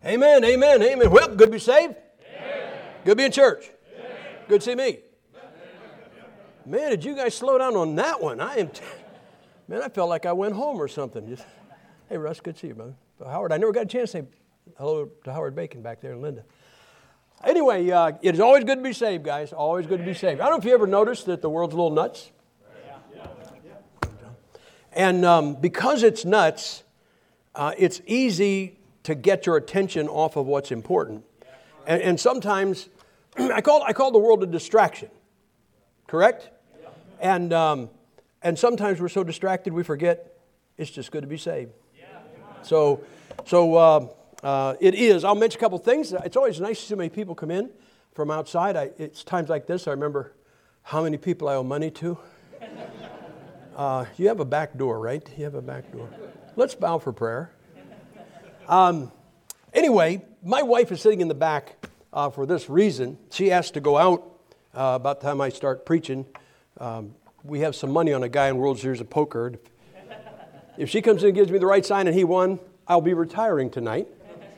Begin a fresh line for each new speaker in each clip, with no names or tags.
Amen, amen, amen. Well, good to be saved. Amen. Good to be in church. Amen. Good to see me. Man, did you guys slow down on that one? Man, I felt like I went home or something. Hey, Russ, good to see you, brother. Howard, I never got a chance to say hello to Howard Bacon back there and Linda. Anyway, it is always good to be saved, guys. Always good to be saved. I don't know if you ever noticed that the world's a little nuts. And because it's nuts, it's easy to get your attention off of what's important. And sometimes, I call the world a distraction. Correct? And sometimes we're so distracted we forget it's just good to be saved. So it is. I'll mention a couple things. It's always nice to see so many people come in from outside. It's times like this I remember how many people I owe money to. You have a back door, right? You have a back door. Let's bow for prayer. Anyway, my wife is sitting in the back for this reason. She asked to go out about the time I start preaching. We have some money on a guy in World Series of Poker. If she comes in and gives me the right sign and he won, I'll be retiring tonight.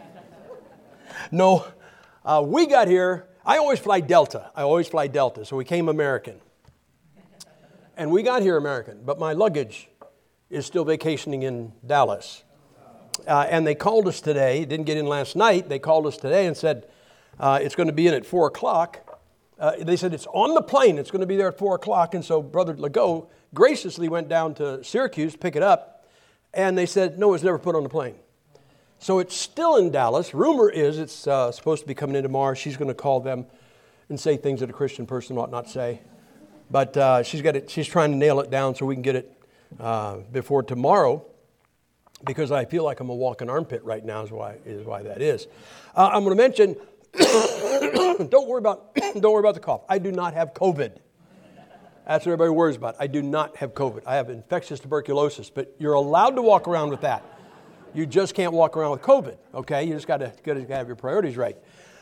No, we got here. I always fly Delta. So we came American. And we got here American, but my luggage is still vacationing in Dallas. And they called us today. Didn't get in last night. They called us today and said it's going to be in at 4 o'clock. They said it's on the plane. It's going to be there at 4 o'clock. And so Brother Legault graciously went down to Syracuse to pick it up. And they said, no, it's never put on the plane. So it's still in Dallas. Rumor is it's supposed to be coming in tomorrow. She's going to call them and say things that a Christian person ought not say. But she's trying to nail it down so we can get it before tomorrow. Because I feel like I'm a walking armpit right now is why that is. I'm going to mention, don't worry about the cough. I do not have COVID. That's what everybody worries about. I do not have COVID. I have infectious tuberculosis, but you're allowed to walk around with that. You just can't walk around with COVID, okay? You just got to have your priorities right.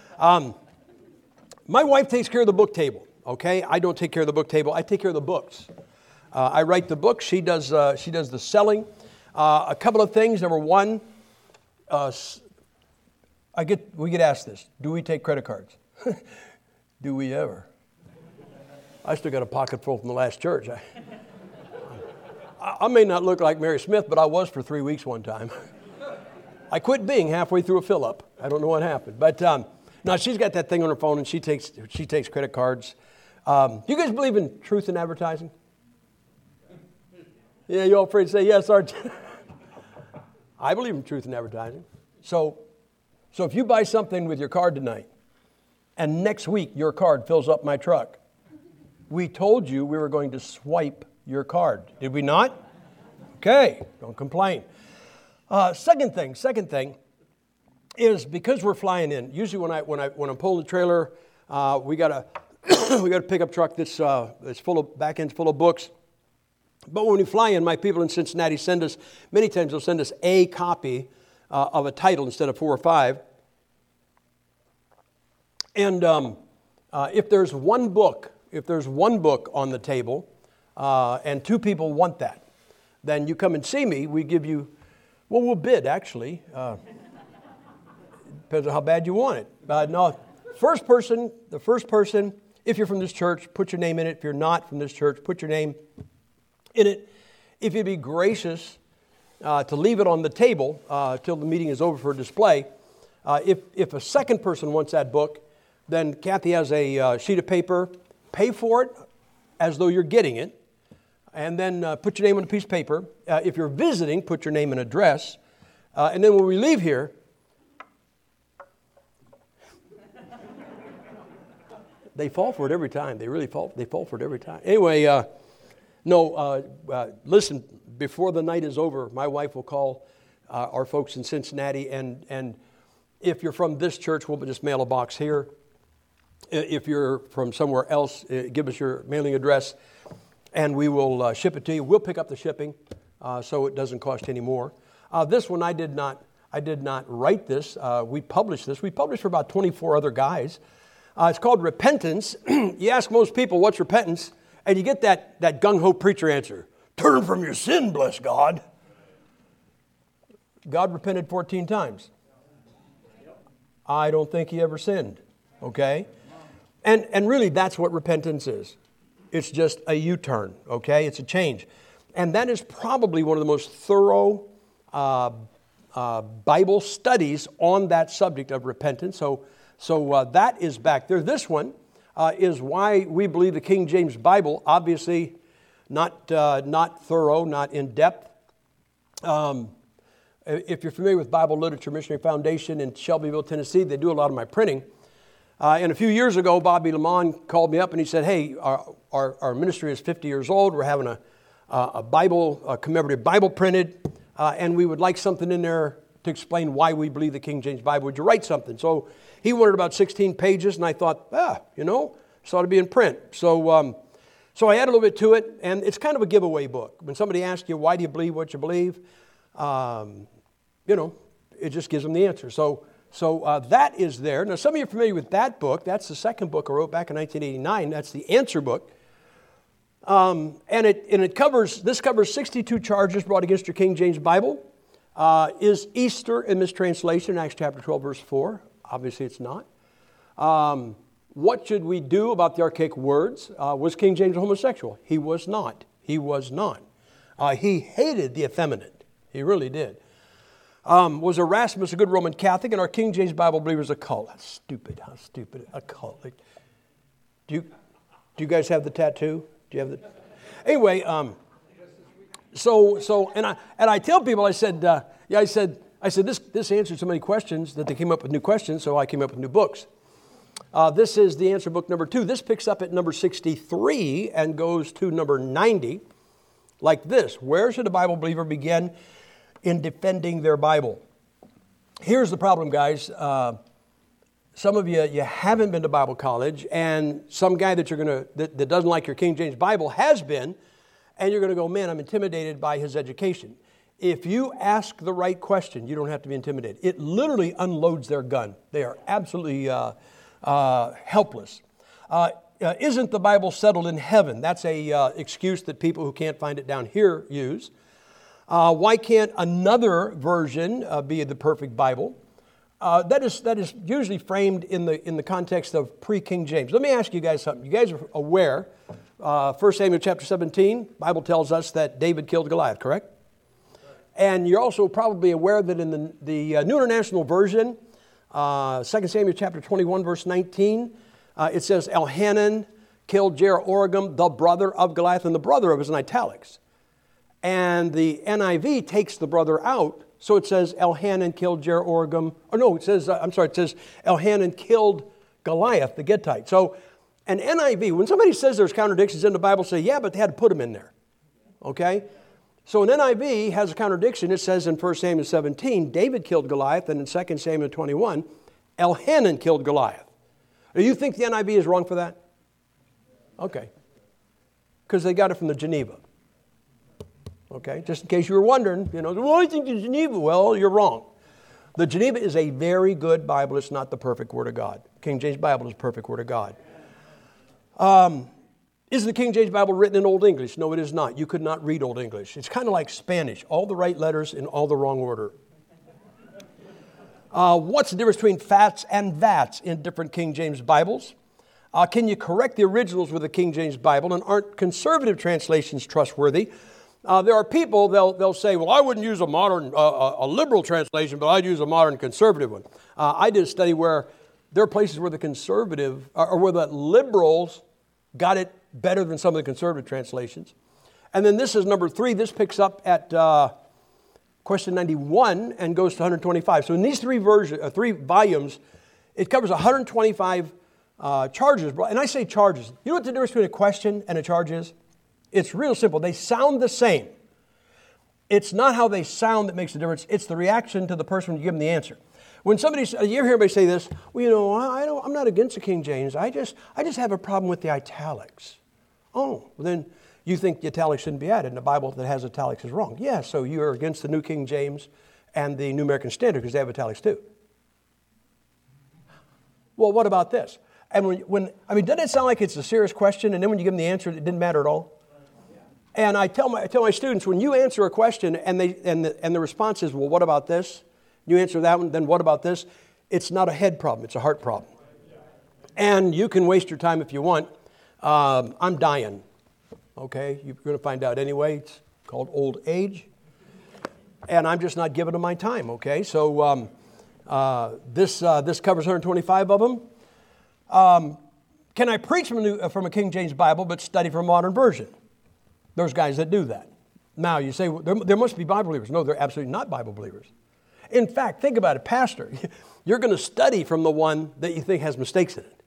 My wife takes care of the book table, okay? I don't take care of the book table. I take care of the books. I write the books. She does the selling. A couple of things. Number one, we get asked this. Do we take credit cards? Do we ever? I still got a pocket full from the last church. I may not look like Mary Smith, but I was for 3 weeks one time. I quit being halfway through a fill-up. I don't know what happened. But no, she's got that thing on her phone, and she takes credit cards. Do you guys believe in truth in advertising? Yeah, you all afraid to say yes, aren't you? I believe in truth in advertising. So if you buy something with your card tonight, and next week your card fills up my truck, we told you we were going to swipe your card. Did we not? Okay, don't complain. Second thing is because we're flying in. Usually when I'm pulling the trailer, we got a pickup truck that's full of back ends full of books. But when we fly in, my people in Cincinnati many times they'll send us a copy of a title instead of 4 or 5. And if there's one book on the table, and 2 people want that, then you come and see me. We give you, we'll bid actually. Depends on how bad you want it. No, the first person, if you're from this church, put your name in it. If you're not from this church, put your name in it. If you'd be gracious to leave it on the table till the meeting is over for display. If a second person wants that book, then Kathy has a sheet of paper. Pay for it as though you're getting it. And then put your name on a piece of paper. If you're visiting, put your name and address. And then when we leave here, they fall for it every time. They really fall for it every time. Anyway, listen, before the night is over, my wife will call our folks in Cincinnati. And if you're from this church, we'll just mail a box here. If you're from somewhere else, give us your mailing address, and we will ship it to you. We'll pick up the shipping, so it doesn't cost any more. This one I did not write this. We published this. We published for about 24 other guys. It's called Repentance. You ask most people, what's repentance? And you get that gung-ho preacher answer. Turn from your sin, bless God. God repented 14 times. I don't think he ever sinned. Okay? And really, that's what repentance is. It's just a U-turn, okay? It's a change. And that is probably one of the most thorough Bible studies on that subject of repentance. So that is back there. This one is why we believe the King James Bible, obviously not thorough, not in-depth. If you're familiar with Bible Literature Missionary Foundation in Shelbyville, Tennessee, they do a lot of my printing. And a few years ago, Bobby Lamont called me up and he said, hey, our ministry is 50 years old. We're having a commemorative Bible printed, and we would like something in there to explain why we believe the King James Bible. Would you write something? So he wanted about 16 pages, and I thought, this ought to be in print. So I added a little bit to it, and it's kind of a giveaway book. When somebody asks you, why do you believe what you believe? It just gives them the answer. So that is there. Now, some of you are familiar with that book. That's the second book I wrote back in 1989. That's the answer book. And it covers 62 charges brought against your King James Bible. Is Easter a mistranslation? Acts chapter 12, verse 4. Obviously, it's not. What should we do about the archaic words? Was King James a homosexual? He was not. He was not. He hated the effeminate. He really did. Was Erasmus a good Roman Catholic? And our King James Bible believers a cult? That's stupid. How stupid. A cult. Do you guys have the tattoo? Do you have the? Anyway, and I tell people, I said this answered so many questions that they came up with new questions, so I came up with new books. This is the answer book number 2. This picks up at number 63 and goes to number 90, like this. Where should a Bible believer begin in defending their Bible? Here's the problem, guys. Some of you haven't been to Bible college, and some guy that doesn't like your King James Bible has been, and you're going to go, man, I'm intimidated by his education. If you ask the right question, you don't have to be intimidated. It literally unloads their gun. They are absolutely helpless. Isn't the Bible settled in heaven? That's a excuse that people who can't find it down here use. Why can't another version be the perfect Bible? That is usually framed in the context of pre-King James. Let me ask you guys something. You guys are aware, 1 Samuel chapter 17, Bible tells us that David killed Goliath, correct? And you're also probably aware that in the New International Version, 2 Samuel chapter 21, verse 19, it says, Elhanan killed Jehoram, the brother of Goliath, and the brother of is in italics. And the NIV takes the brother out, so it says Elhanan killed Jehoram. Or no, it says Elhanan killed Goliath, the Gittite. So an NIV, when somebody says there's contradictions in the Bible, say, yeah, but they had to put them in there. Okay? So an NIV has a contradiction. It says in 1 Samuel 17, David killed Goliath, and in 2 Samuel 21, Elhanan killed Goliath. Do you think the NIV is wrong for that? Okay. Because they got it from the Geneva. Okay, just in case you were wondering, well, I think the Geneva. Well, you're wrong. The Geneva is a very good Bible. It's not the perfect Word of God. King James Bible is the perfect Word of God. Is the King James Bible written in Old English? No, it is not. You could not read Old English. It's kind of like Spanish. All the right letters in all the wrong order. What's the difference between fats and vats in different King James Bibles? Can you correct the originals with the King James Bible? And aren't conservative translations trustworthy? There are people, they'll say, well, I wouldn't use a modern, a liberal translation, but I'd use a modern conservative one. I did a study where there are places where the conservative, or where the liberals got it better than some of the conservative translations. And then this is number 3. This picks up at question 91 and goes to 125. So in these 3 volumes, it covers 125 charges. And I say charges. You know what the difference between a question and a charge is? It's real simple. They sound the same. It's not how they sound that makes the difference. It's the reaction to the person when you give them the answer. When you hear everybody say this, well, I'm not against the King James. I just have a problem with the italics. Oh, well then you think the italics shouldn't be added, and the Bible that has italics is wrong. Yeah, so you're against the New King James and the New American Standard because they have italics too. Well, what about this? And doesn't it sound like it's a serious question, and then when you give them the answer, it didn't matter at all? And I tell my students, when you answer a question and the response is, well, what about this? You answer that one, then what about this? It's not a head problem, it's a heart problem. And you can waste your time if you want. I'm dying, okay? You're going to find out anyway. It's called old age. And I'm just not giving them my time, okay? So this covers 125 of them. Can I preach from a King James Bible but study from a modern version? There's guys that do that. Now, you say, well, there must be Bible believers. No, they're absolutely not Bible believers. In fact, think about it, Pastor. You're going to study from the one that you think has mistakes in it.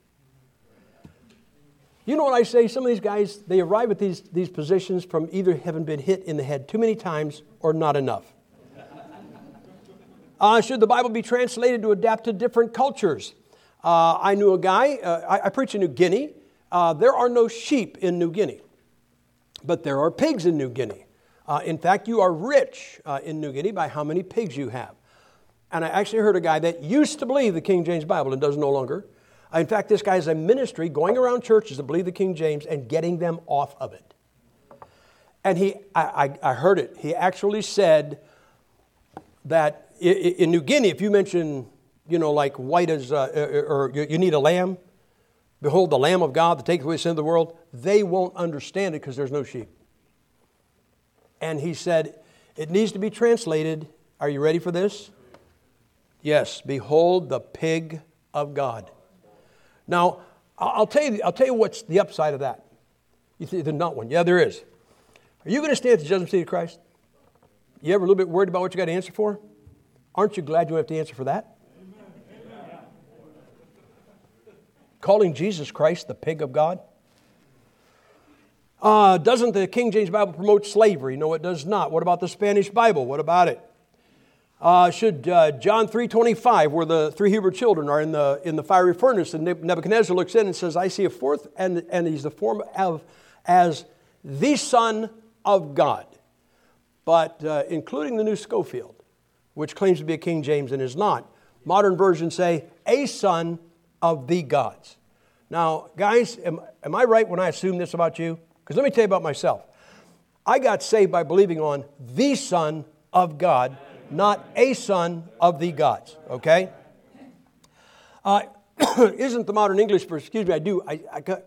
You know what I say? Some of these guys, they arrive at these positions from either having been hit in the head too many times or not enough. Should the Bible be translated to adapt to different cultures? I knew a guy, I preach in New Guinea. There are no sheep in New Guinea, but there are pigs in New Guinea. In fact, you are rich in New Guinea by how many pigs you have. And I actually heard a guy that used to believe the King James Bible and does no longer. In fact, this guy has a ministry going around churches that believe the King James and getting them off of it. And I heard it. He actually said that in New Guinea, if you mention, like white as, or you need a lamb, behold the Lamb of God that taketh away the sin of the world, they won't understand it because there's no sheep. And he said, it needs to be translated. Are you ready for this? Yes, behold the pig of God. Now, I'll tell you what's the upside of that. You think there's not one. Yeah, there is. Are you going to stand at the judgment seat of Christ? You ever a little bit worried about what you got to answer for? Aren't you glad you don't have to answer for that? Amen. Calling Jesus Christ the pig of God? Doesn't the King James Bible promote slavery? No, it does not. What about the Spanish Bible? What about it? Should John 3:25, where the three Hebrew children are in the fiery furnace, and Nebuchadnezzar looks in and says, I see a fourth, and he's the form of as the Son of God. But including the New Schofield, which claims to be a King James and is not, modern versions say, a son of the gods. Now, guys, am I right when I assume this about you? Because let me tell you about myself. I got saved by believing on the Son of God, not a son of the gods, okay? Isn't the modern English version, excuse me, I do, I got,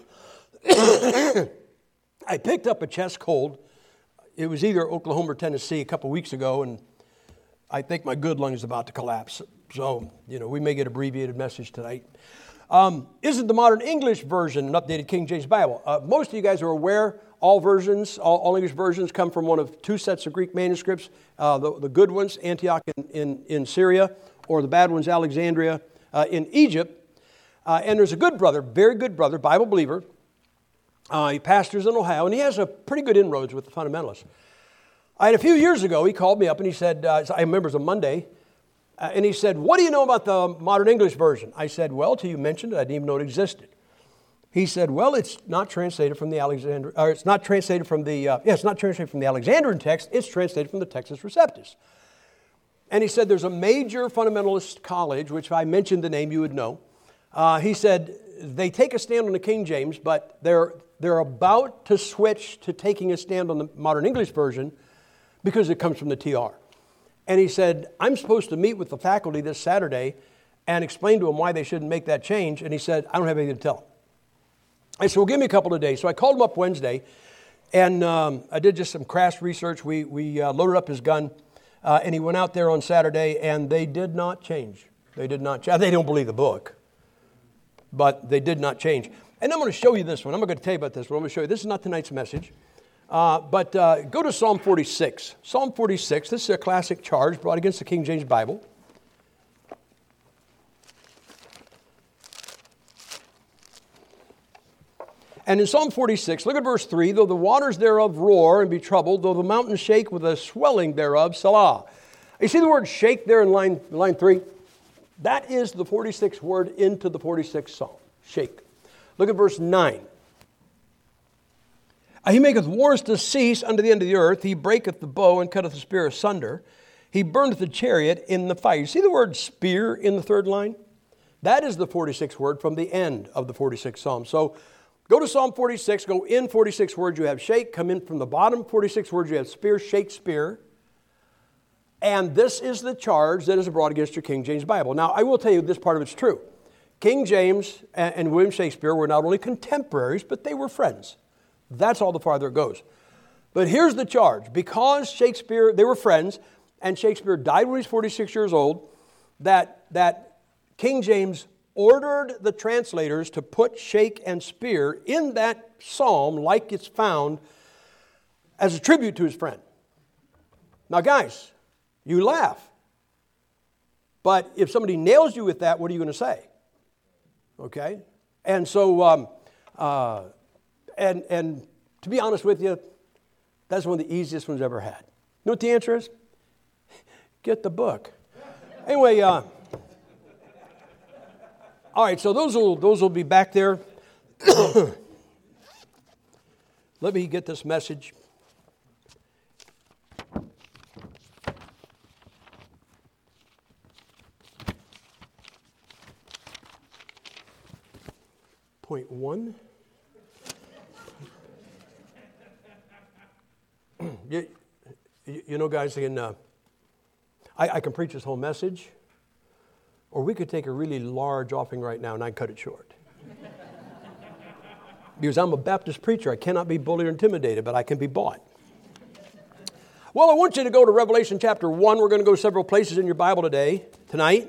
I picked up a chest cold. It was either Oklahoma or Tennessee a couple weeks ago, and I think my good lung is about to collapse. So, we may get an abbreviated message tonight. Isn't the modern English version an updated King James Bible? Most of you guys are aware all English versions come from one of two sets of Greek manuscripts. The good ones, Antioch in Syria, or the bad ones, Alexandria in Egypt. And there's a good brother, very good brother, Bible believer. He pastors in Ohio, and he has a pretty good inroads with the fundamentalists. And a few years ago, he called me up and he said, I remember it was a Monday, and he said, what do you know about the modern English version? I said, well, till you mentioned it, I didn't even know it existed. He said, well, it's not translated from the it's not translated from the Alexandrian text, it's translated from the Textus Receptus. And he said, there's a major fundamentalist college, which if I mentioned the name, you would know. He said, they take a stand on the King James, but they're about to switch to taking a stand on the modern English version because it comes from the TR. And he said, I'm supposed to meet with the faculty this Saturday and explain to them why they shouldn't make that change. And he said, I don't have anything to tell them. I said, well, give me a couple of days. So I called him up Wednesday, and I did just some crass research. We loaded up his gun, and he went out there on Saturday, and they did not change. They did not change. They don't believe the book, but they did not change. And I'm going to show you this one. I'm not going to tell you about this one. I'm going to show you. This is not tonight's message. But go to Psalm 46. Psalm 46, this is a classic charge brought against the King James Bible. And in Psalm 46, look at verse 3. Though the waters thereof roar and be troubled, though the mountains shake with the swelling thereof, Selah. You see the word shake there in line 3? That is the 46th word into the 46th Psalm. Shake. Look at verse 9. He maketh wars to cease unto the end of the earth. He breaketh the bow and cutteth the spear asunder. He burneth the chariot in the fire. You see the word spear in the third line? That is the 46th word from the end of the 46th Psalm. So go to Psalm 46, go in 46 words, you have shake. Come in from the bottom, 46 words, you have spear, shake, spear. And this is the charge that is brought against your King James Bible. Now, I will tell you this part of it's true. King James and William Shakespeare were not only contemporaries, but they were friends. That's all the farther it goes. But here's the charge. Because Shakespeare, they were friends, and Shakespeare died when he was 46 years old, that King James ordered the translators to put shake and spear in that psalm like it's found as a tribute to his friend. Now, guys, you laugh. But if somebody nails you with that, what are you going to say? Okay? And so, and to be honest with you, that's one of the easiest ones I've ever had. You know what the answer is? Get the book. Anyway, all right, so those will be back there. Let me get this message. Point 1. You know, guys, I can preach this whole message, or we could take a really large offering right now and I'd cut it short. Because I'm a Baptist preacher. I cannot be bullied or intimidated, but I can be bought. Well, I want you to go to Revelation chapter 1. We're going to go several places in your Bible tonight.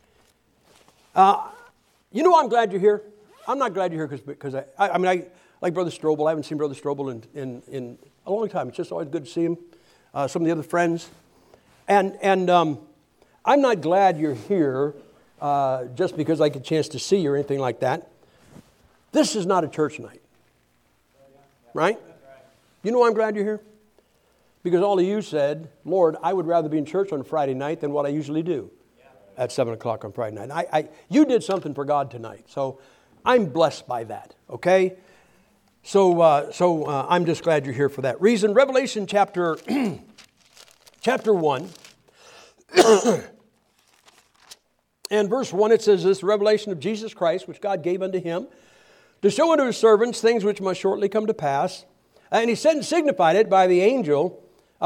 You know, I'm glad you're here. I'm not glad you're here because I like Brother Strobel. I haven't seen Brother Strobel in a long time. It's just always good to see him. Some of the other friends. And I'm not glad you're here just because I get a chance to see you or anything like that. This is not a church night. Right? You know why I'm glad you're here? Because all of you said, Lord, I would rather be in church on Friday night than what I usually do at 7 o'clock on Friday night. You did something for God tonight. So I'm blessed by that. Okay? So I'm just glad you're here for that reason. Revelation chapter 1 and verse 1, it says this, revelation of Jesus Christ, which God gave unto him, to show unto his servants things which must shortly come to pass. And he sent and signified it by his angel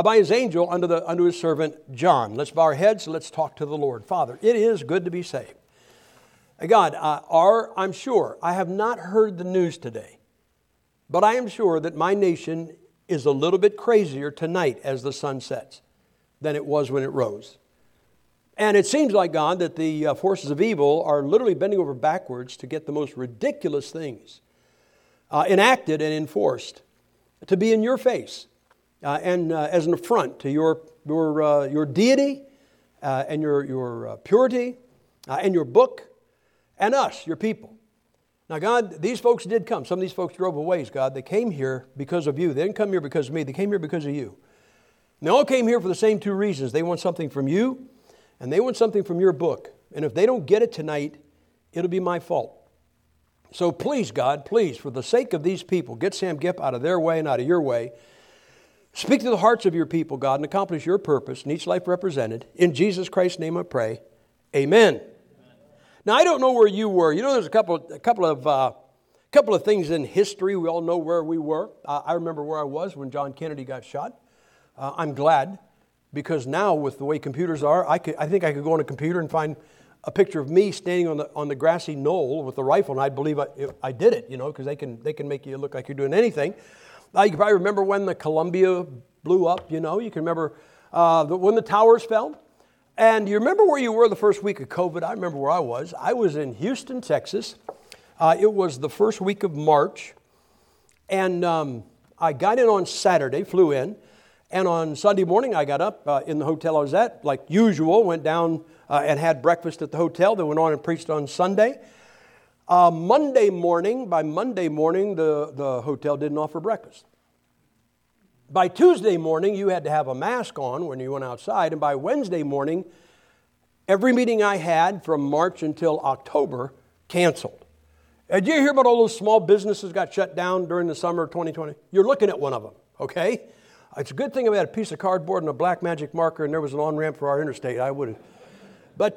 unto his servant John. Let's bow our heads, let's talk to the Lord. Father, it is good to be saved. God, I'm sure, I have not heard the news today, but I am sure that my nation is a little bit crazier tonight as the sun sets than it was when it rose. And it seems like, God, that the forces of evil are literally bending over backwards to get the most ridiculous things enacted and enforced to be in your face and as an affront to your deity and your purity and your book and us, your people. Now, God, these folks did come. Some of these folks drove a ways, God. They came here because of you. They didn't come here because of me. They came here because of you. And they all came here for the same two reasons. They want something from you, and they want something from your book. And if they don't get it tonight, it'll be my fault. So please, God, please, for the sake of these people, get Sam Gipp out of their way and out of your way. Speak to the hearts of your people, God, and accomplish your purpose in each life represented. In Jesus Christ's name I pray. Amen. Now, I don't know where you were. You know, there's a couple of things in history. We all know where we were. I remember where I was when John Kennedy got shot. I'm glad, because now with the way computers are, I think I could go on a computer and find a picture of me standing on the grassy knoll with the rifle, and I'd believe I did it, because they can make you look like you're doing anything. You can probably remember when the Columbia blew up, You can remember when the towers fell. And you remember where you were the first week of COVID? I remember where I was. I was in Houston, Texas. It was the first week of March. And I got in on Saturday, flew in. And on Sunday morning, I got up in the hotel I was at, like usual, went down and had breakfast at the hotel. Then went on and preached on Sunday. By Monday morning, the hotel didn't offer breakfast. By Tuesday morning, you had to have a mask on when you went outside. And by Wednesday morning, every meeting I had from March until October canceled. Did you hear about all those small businesses got shut down during the summer of 2020? You're looking at one of them, okay? It's a good thing I had a piece of cardboard and a black magic marker and there was an on-ramp for our interstate. I would have. But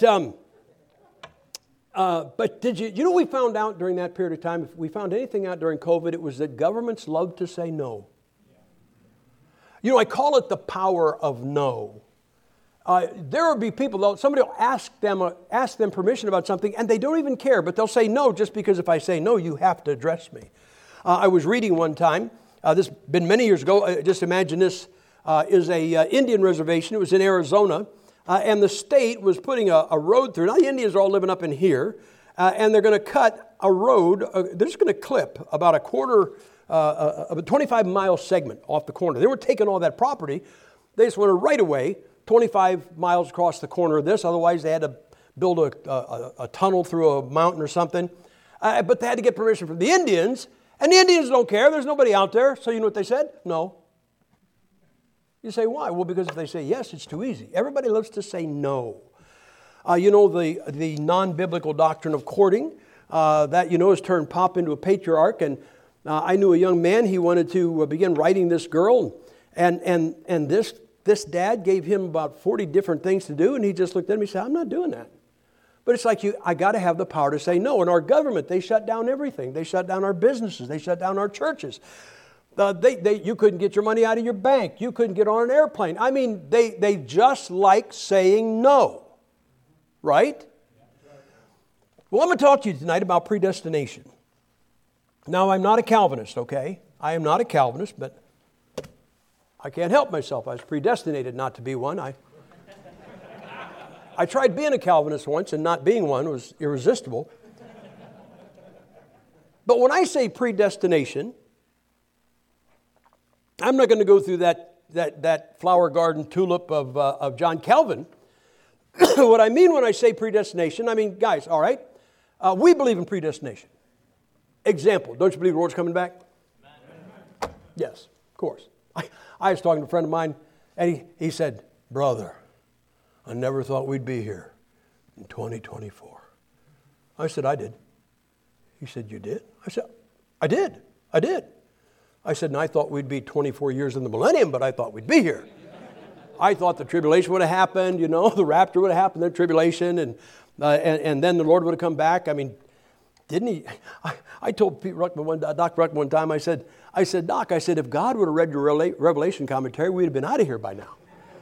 did you know what we found out during that period of time? If we found anything out during COVID, it was that governments love to say no. I call it the power of no. There will be people, though, somebody will ask them permission about something, and they don't even care, but they'll say no just because if I say no, you have to address me. I was reading one time, this has been many years ago, just imagine this is a Indian reservation. It was in Arizona, and the state was putting a road through. Now, the Indians are all living up in here, and they're going to cut a road. They're just going to clip about a 25-mile segment off the corner. They were taking all that property. They just wanted right away 25 miles across the corner of this. Otherwise, they had to build a tunnel through a mountain or something. But they had to get permission from the Indians. And the Indians don't care. There's nobody out there. So you know what they said? No. You say, why? Well, because if they say yes, it's too easy. Everybody loves to say no. You know, the non-biblical doctrine of courting, that, you know, has turned Pop into a patriarch. And I knew a young man, he wanted to begin writing this girl. And this dad gave him about 40 different things to do. And he just looked at me and said, I'm not doing that. But it's like I got to have the power to say no. And our government, they shut down everything. They shut down our businesses. They shut down our churches. You couldn't get your money out of your bank. You couldn't get on an airplane. I mean, they just like saying no. Right? Well, I'm going to talk to you tonight about predestination. Now, I'm not a Calvinist, okay? I am not a Calvinist, but I can't help myself. I was predestinated not to be one. I tried being a Calvinist once, and not being one was irresistible. But when I say predestination, I'm not going to go through that flower garden tulip of John Calvin. What I mean when I say predestination, I mean, guys, all right, we believe in predestination. Example, don't you believe the Lord's coming back? Amen. Yes, of course. I was talking to a friend of mine, and he said, brother, I never thought we'd be here in 2024. I said, I did. He said, you did? I said, I did. I said, and I thought we'd be 24 years in the millennium, but I thought we'd be here. I thought the tribulation would have happened, you know, the rapture would have happened, the tribulation, and then the Lord would have come back. I mean, didn't he? I told Dr. Ruckman one time, I said, Doc, if God would have read your Revelation commentary, we'd have been out of here by now.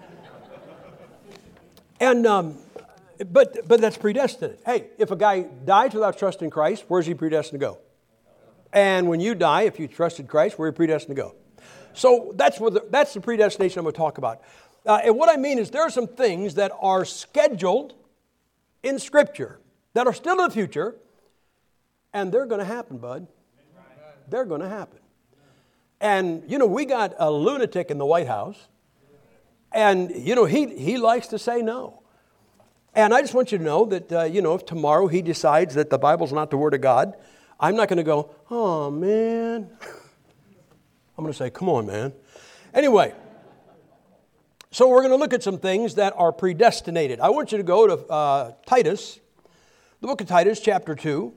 And but that's predestined. Hey, if a guy dies without trusting Christ, where's he predestined to go? And when you die, if you trusted Christ, where are you predestined to go? So that's the predestination I'm going to talk about. And what I mean is there are some things that are scheduled in Scripture that are still in the future, and they're going to happen, bud. They're going to happen. And, you know, we got a lunatic in the White House. And, you know, he likes to say no. And I just want you to know that, you know, if tomorrow he decides that the Bible's not the Word of God, I'm not going to go, oh, man. I'm going to say, come on, man. Anyway, so we're going to look at some things that are predestinated. I want you to go to Titus, the book of Titus, chapter 2.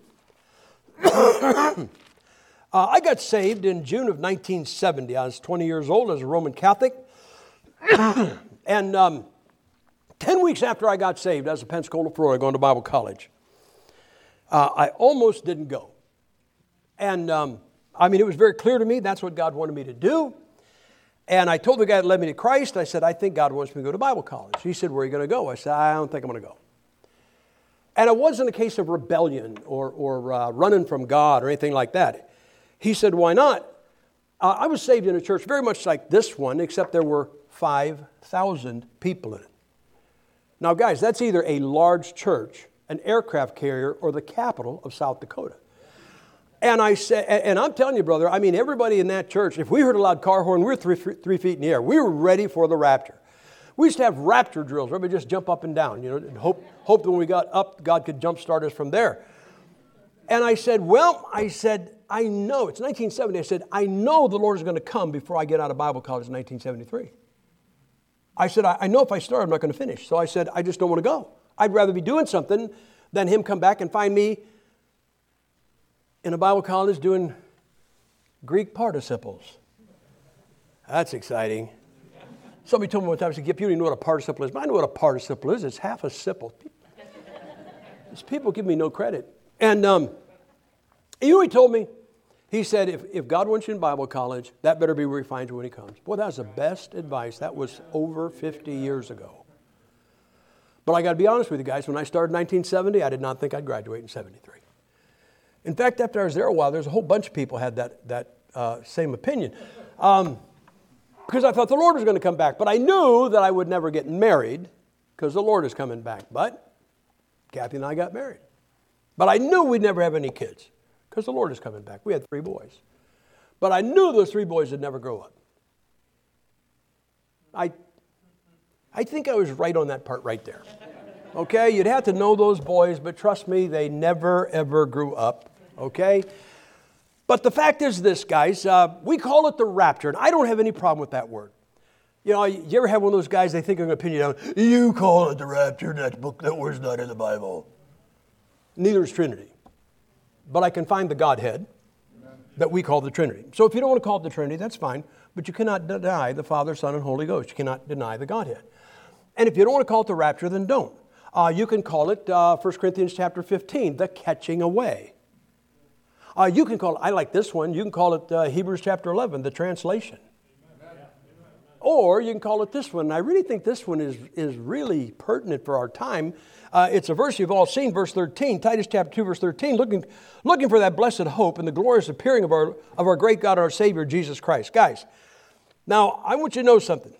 I got saved in June of 1970. I was 20 years old as a Roman Catholic. And 10 weeks after I got saved, I was in Pensacola, Florida, going to Bible college. I almost didn't go. And I mean, it was very clear to me that's what God wanted me to do. And I told the guy that led me to Christ, I said, I think God wants me to go to Bible college. He said, where are you going to go? I said, I don't think I'm going to go. And it wasn't a case of rebellion or running from God or anything like that. He said, why not? I was saved in a church very much like this one, except there were 5,000 people in it. Now, guys, that's either a large church, an aircraft carrier, or the capital of South Dakota. And I said, and I'm telling you, brother, I mean, everybody in that church, if we heard a loud car horn, we were 3 feet in the air. We were ready for the rapture. We used to have rapture drills. Everybody just jump up and down, you know, and hope that when we got up, God could jumpstart us from there. And I said, I know, it's 1970. I said, I know the Lord is going to come before I get out of Bible college in 1973. I said, I know if I start, I'm not going to finish. So I said, I just don't want to go. I'd rather be doing something than him come back and find me in a Bible college doing Greek participles. That's exciting. Somebody told me one time, I said, Gip, you don't even know what a participle is. But I know what a participle is. It's half a simple. These people give me no credit. And you know what he told me? He said, if God wants you in Bible college, that better be where he finds you when he comes. Boy, that was the best advice. That was over 50 years ago. But I got to be honest with you guys, when I started in 1970, I did not think I'd graduate in 73. In fact, after I was there a while, there's a whole bunch of people had that same opinion. Because I thought the Lord was going to come back. But I knew that I would never get married because the Lord is coming back. But Kathy and I got married. But I knew we'd never have any kids because the Lord is coming back. We had 3 boys. But I knew those 3 boys would never grow up. I think I was right on that part right there. Okay, you'd have to know those boys, but trust me, they never, ever grew up. Okay? But the fact is this, guys, we call it the rapture, and I don't have any problem with that word. You know, you ever have one of those guys, they think they're going to pin you down, you call it the rapture, that word's not in the Bible. Neither is Trinity. But I can find the Godhead that we call the Trinity. So if you don't want to call it the Trinity, that's fine, but you cannot deny the Father, Son, and Holy Ghost. You cannot deny the Godhead. And if you don't want to call it the rapture, then don't. You can call it 1 Corinthians chapter 15, the catching away. You can call it, I like this one, you can call it Hebrews chapter 11, the translation. Or you can call it this one, and I really think this one is really pertinent for our time. It's a verse you've all seen, verse 13, Titus chapter 2, verse 13, looking for that blessed hope and the glorious appearing of our great God, our Savior, Jesus Christ. Guys, now I want you to know something.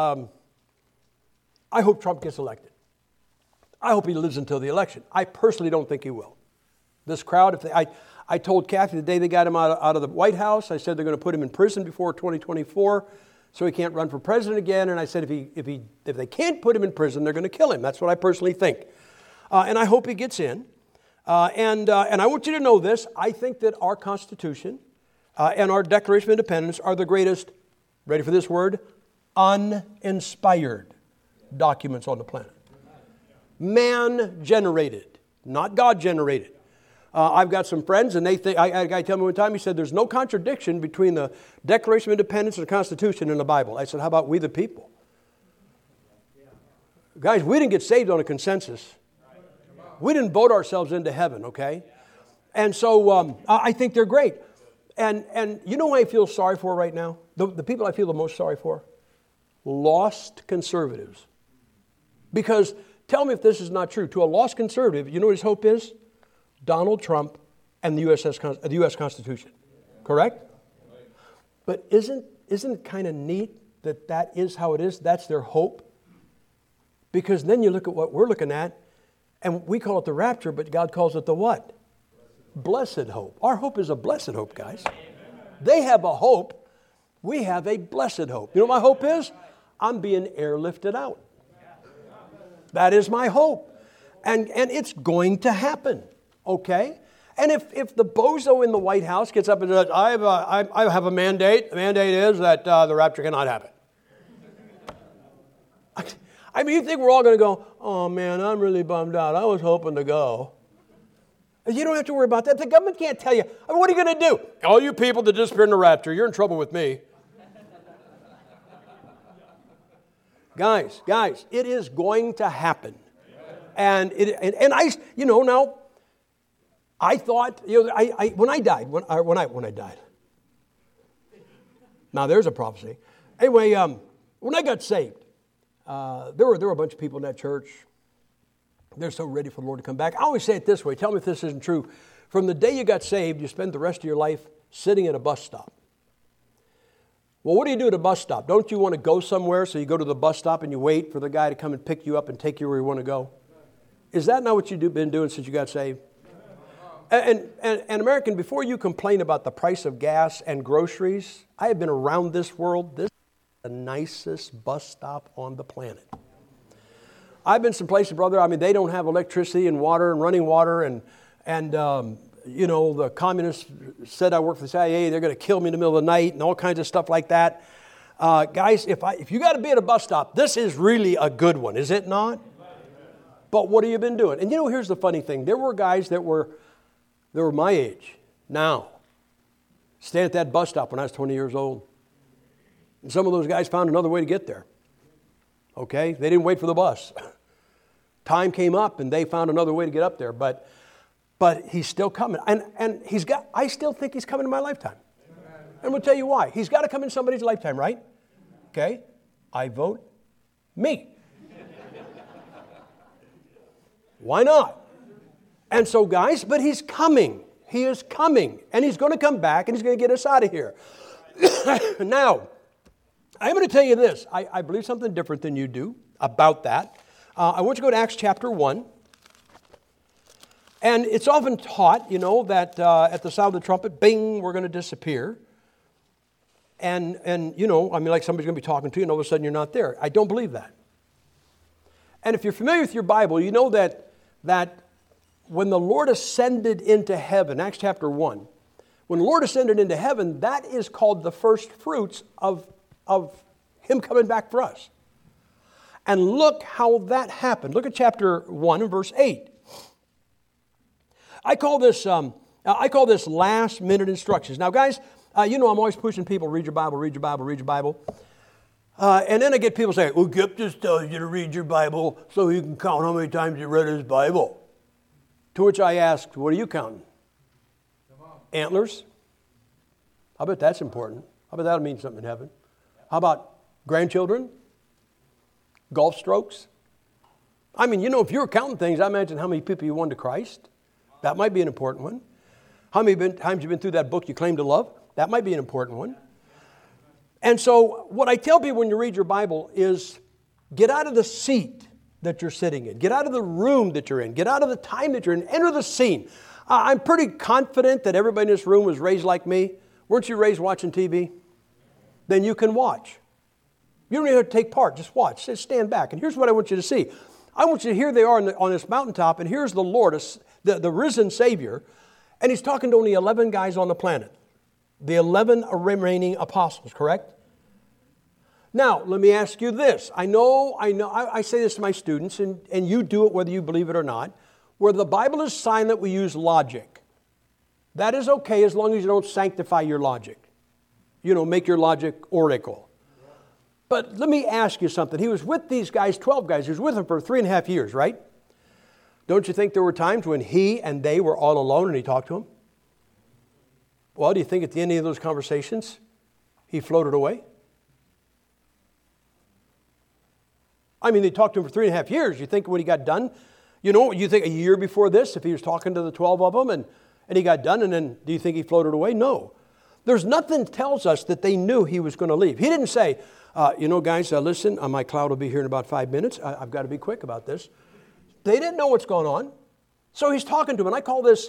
I hope Trump gets elected. I hope he lives until the election. I personally don't think he will. This crowd, I told Kathy the day they got him out of the White House, I said they're going to put him in prison before 2024 so he can't run for president again. And I said if they can't put him in prison, they're going to kill him. That's what I personally think. And I hope he gets in. And I want you to know this. I think that our Constitution and our Declaration of Independence are the greatest, ready for this word, uninspired documents on the planet. Man-generated, not God-generated. I've got some friends, and they think, I had a guy tell me one time, he said, there's no contradiction between the Declaration of Independence and the Constitution in the Bible. I said, how about we the people? Guys, we didn't get saved on a consensus. We didn't vote ourselves into heaven, okay? And so I think they're great. And you know who I feel sorry for right now? The people I feel the most sorry for? Lost conservatives. Because tell me if this is not true. To a lost conservative, you know what his hope is? Donald Trump and the U.S. Constitution. Correct? But isn't it kind of neat that is how it is? That's their hope? Because then you look at what we're looking at, and we call it the rapture, but God calls it the what? Blessed hope. Our hope is a blessed hope, guys. They have a hope. We have a blessed hope. You know what my hope is? I'm being airlifted out. That is my hope. And it's going to happen. Okay? And if the bozo in the White House gets up and says, I have a mandate. The mandate is that the rapture cannot happen. I mean, you think we're all going to go, oh man, I'm really bummed out. I was hoping to go. You don't have to worry about that. The government can't tell you. I mean, what are you going to do? All you people that disappear in the rapture, you're in trouble with me. Guys, it is going to happen. And I, now, I thought, when I died. Now, there's a prophecy. Anyway, when I got saved, there were a bunch of people in that church. They're so ready for the Lord to come back. I always say it this way. Tell me if this isn't true. From the day you got saved, you spend the rest of your life sitting at a bus stop. Well, what do you do at a bus stop? Don't you want to go somewhere, so you go to the bus stop and you wait for the guy to come and pick you up and take you where you want to go? Is that not what you've been doing since you got saved? And American, before you complain about the price of gas and groceries, I have been around this world. This is the nicest bus stop on the planet. I've been some places, brother, I mean, they don't have electricity and water and running water and the communists said I work for the CIA, they're going to kill me in the middle of the night and all kinds of stuff like that. Guys, if you got to be at a bus stop, this is really a good one, is it not? But what have you been doing? And here's the funny thing. There were guys that were my age now, staying at that bus stop when I was 20 years old. And some of those guys found another way to get there. Okay? They didn't wait for the bus. Time came up and they found another way to get up there. But he's still coming. And I still think he's coming in my lifetime. And we'll tell you why. He's got to come in somebody's lifetime, right? Okay? I vote me. Why not? And so, guys, but He's coming. He is coming. And He's going to come back and He's going to get us out of here. Now, I'm going to tell you this. I believe something different than you do about that. I want you to go to Acts chapter 1. And it's often taught, that at the sound of the trumpet, bing, we're going to disappear. And like somebody's going to be talking to you and all of a sudden you're not there. I don't believe that. And if you're familiar with your Bible, you know that when the Lord ascended into heaven, Acts chapter 1, when the Lord ascended into heaven, that is called the first fruits of Him coming back for us. And look how that happened. Look at chapter 1 and verse 8. I call this last minute instructions. Now, guys, I'm always pushing people, read your Bible, read your Bible, read your Bible. And then I get people saying, well, Kip just tells you to read your Bible so you can count how many times you read his Bible. To which I asked, what are you counting? Antlers? I bet that's important. I bet that'll mean something in heaven. How about grandchildren? Golf strokes? I mean, if you were counting things, I imagine how many people you won to Christ. That might be an important one. How many times you've been through that book you claim to love? That might be an important one. And so what I tell people when you read your Bible is get out of the seat that you're sitting in. Get out of the room that you're in. Get out of the time that you're in. Enter the scene. I'm pretty confident that everybody in this room was raised like me. Weren't you raised watching TV? Then you can watch. You don't even have to take part. Just watch. Just stand back. And here's what I want you to see. I want you to, here they are on this mountaintop, and here's the Lord, the risen Savior, and He's talking to only 11 guys on the planet. The 11 remaining apostles, correct? Now, let me ask you this. I say this to my students, and you do it whether you believe it or not. Where the Bible is silent, we use logic. That is okay as long as you don't sanctify your logic. Make your logic oracle. But let me ask you something. He was with these guys, 12 guys. He was with them for 3.5 years, right? Don't you think there were times when he and they were all alone and He talked to them? Well, do you think at the end of those conversations, He floated away? I mean, they talked to Him for 3.5 years. You think when He got done, you think a year before this, if He was talking to the 12 of them and He got done, and then do you think He floated away? No. There's nothing that tells us that they knew He was going to leave. He didn't say, guys, listen, my cloud will be here in about 5 minutes. I've got to be quick about this. They didn't know what's going on. So He's talking to them, and I call this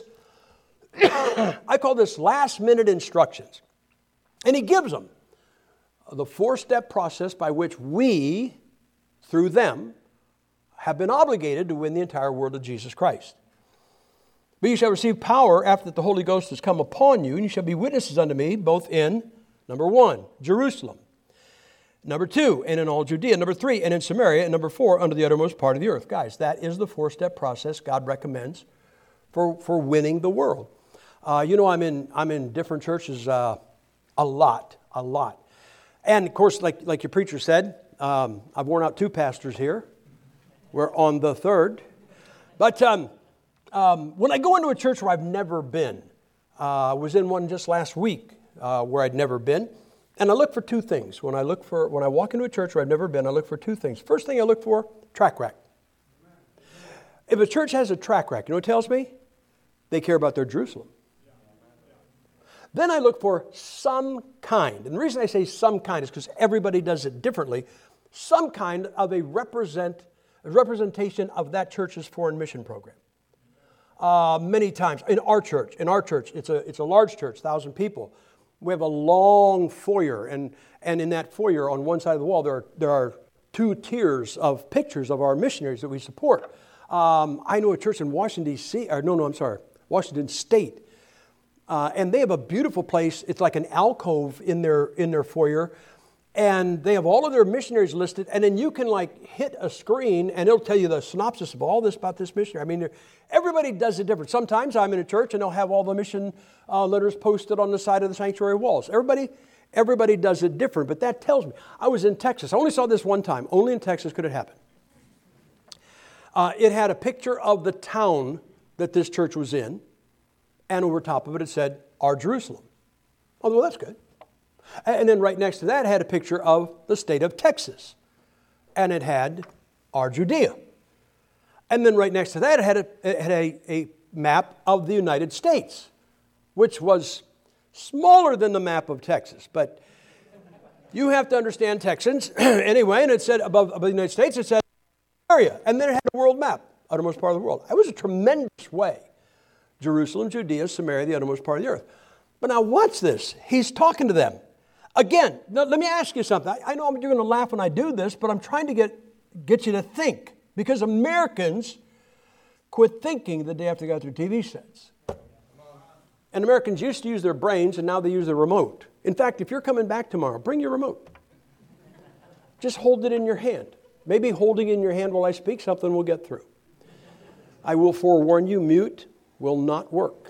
last minute instructions. And He gives them the 4-step process by which we, through them, have been obligated to win the entire world of Jesus Christ. But you shall receive power after that the Holy Ghost has come upon you, and you shall be witnesses unto me, both in, number 1, Jerusalem. Number 2, and in all Judea. Number 3, and in Samaria. And number 4, under the uttermost part of the earth. Guys, that is the 4-step process God recommends for winning the world. I'm in different churches a lot. And of course, like your preacher said, I've worn out 2 pastors here. We're on the 3rd. But when I go into a church where I've never been, I was in one just last week where I'd never been, and I look for 2 things. When I walk into a church where I've never been, I look for 2 things. First thing I look for, track record. If a church has a track record, you know what it tells me? They care about their Jerusalem. Then I look for some kind, and the reason I say some kind is because everybody does it differently, some kind of a representation of that church's foreign mission program. Many times, in our church, it's a large church, 1,000 people. We have a long foyer, and in that foyer on one side of the wall, there are 2 tiers of pictures of our missionaries that we support. I know a church in Washington State. And they have a beautiful place. It's like an alcove in their foyer. And they have all of their missionaries listed. And then you can hit a screen and it'll tell you the synopsis of all this about this missionary. I mean, everybody does it different. Sometimes I'm in a church and they'll have all the mission letters posted on the side of the sanctuary walls. Everybody does it different. But that tells me. I was in Texas. I only saw this one time. Only in Texas could it happen. It had a picture of the town that this church was in. And over top of it, it said, Our Jerusalem. Oh, well, that's good. And then right next to that, it had a picture of the state of Texas. And it had Our Judea. And then right next to that, it had a map of the United States, which was smaller than the map of Texas. But you have to understand Texans. Anyway, and it said above the United States, it said area. And then it had a world map, uttermost part of the world. It was a tremendous way. Jerusalem, Judea, Samaria, the uttermost part of the earth. But now watch this. He's talking to them. Again, now let me ask you something. I know you're going to laugh when I do this, but I'm trying to get you to think. Because Americans quit thinking the day after they got their TV sets. And Americans used to use their brains, and now they use their remote. In fact, if you're coming back tomorrow, bring your remote. Just hold it in your hand. Maybe holding it in your hand while I speak, something will get through. I will forewarn you, mute will not work.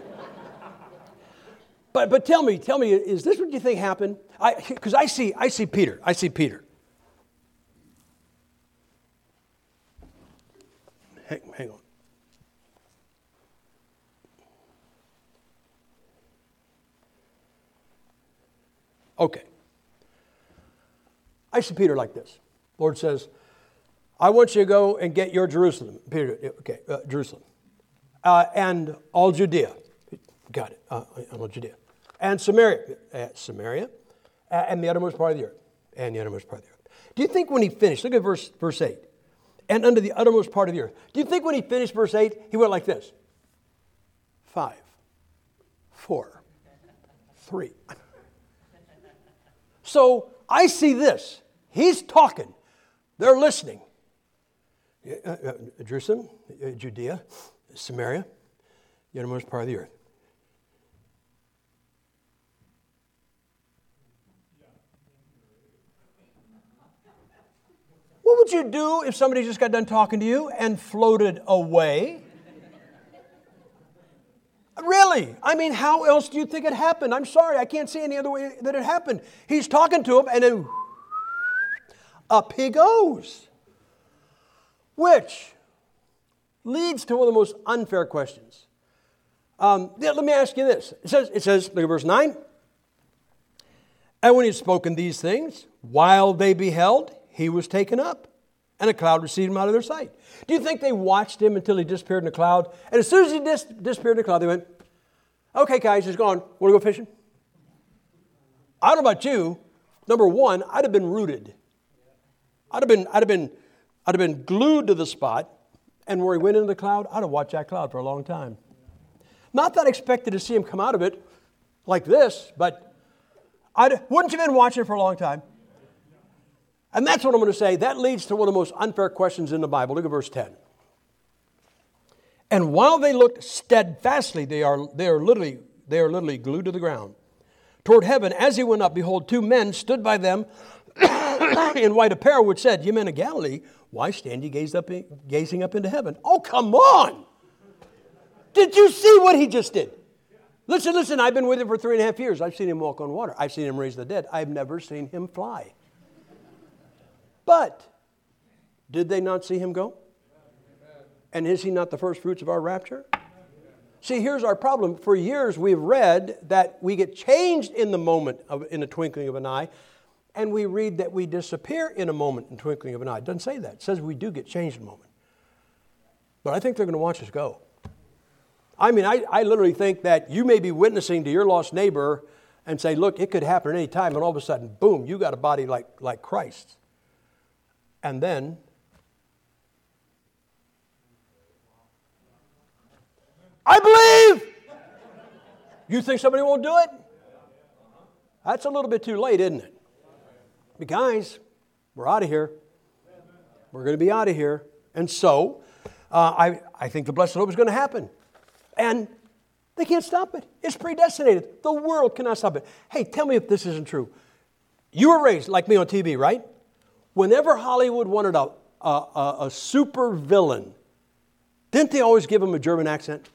But tell me, is this what you think happened? Because I see Peter. Hang on. Okay. I see Peter like this. Lord says, I want you to go and get your Jerusalem. Peter, okay, Jerusalem. And all Judea. Got it. All Judea. And Samaria. And the uttermost part of the earth. Do you think when he finished, look at verse 8. And under the uttermost part of the earth. Do you think when he finished verse 8, he went like this? 5, 4, 3. So I see this. He's talking. They're listening. Jerusalem, Judea, Samaria, the uttermost part of the earth. What would you do if somebody just got done talking to you and floated away? Really? I mean, how else do you think it happened? I'm sorry, I can't see any other way that it happened. He's talking to him and then up he goes. Which leads to one of the most unfair questions. Let me ask you this. It says, look at verse 9. And when he had spoken these things, while they beheld, he was taken up, and a cloud received him out of their sight. Do you think they watched him until he disappeared in the cloud? And as soon as he disappeared in the cloud, they went, okay, guys, he's gone. Want to go fishing? I don't know about you. Number one, I'd have been rooted. I'd have been glued to the spot, and where he went into the cloud, I'd have watched that cloud for a long time. Not that I expected to see him come out of it like this, but wouldn't you have been watching it for a long time? And that's what I'm going to say. That leads to one of the most unfair questions in the Bible. Look at verse 10. And while they looked steadfastly, they are literally glued to the ground, toward heaven, as he went up, behold, two men stood by them in white apparel, which said, Ye men of Galilee, why stand ye gazing up into heaven? Oh, come on! Did you see what he just did? Listen, I've been with him for 3.5 years. I've seen him walk on water. I've seen him raise the dead. I've never seen him fly. But did they not see him go? And is he not the first fruits of our rapture? See, here's our problem. For years we've read that we get changed in the moment, in the twinkling of an eye, and we read that we disappear in a moment, in the twinkling of an eye. It doesn't say that. It says we do get changed in a moment. But I think they're going to watch us go. I mean, I literally think that you may be witnessing to your lost neighbor and say, look, it could happen at any time, and all of a sudden, boom, you got a body like Christ. And then, I believe! You think somebody won't do it? That's a little bit too late, isn't it? But guys, we're out of here. We're going to be out of here. And so, I think the blessed hope is going to happen. And they can't stop it. It's predestinated. The world cannot stop it. Hey, tell me if this isn't true. You were raised like me on TV, right? Whenever Hollywood wanted a super villain, didn't they always give him a German accent?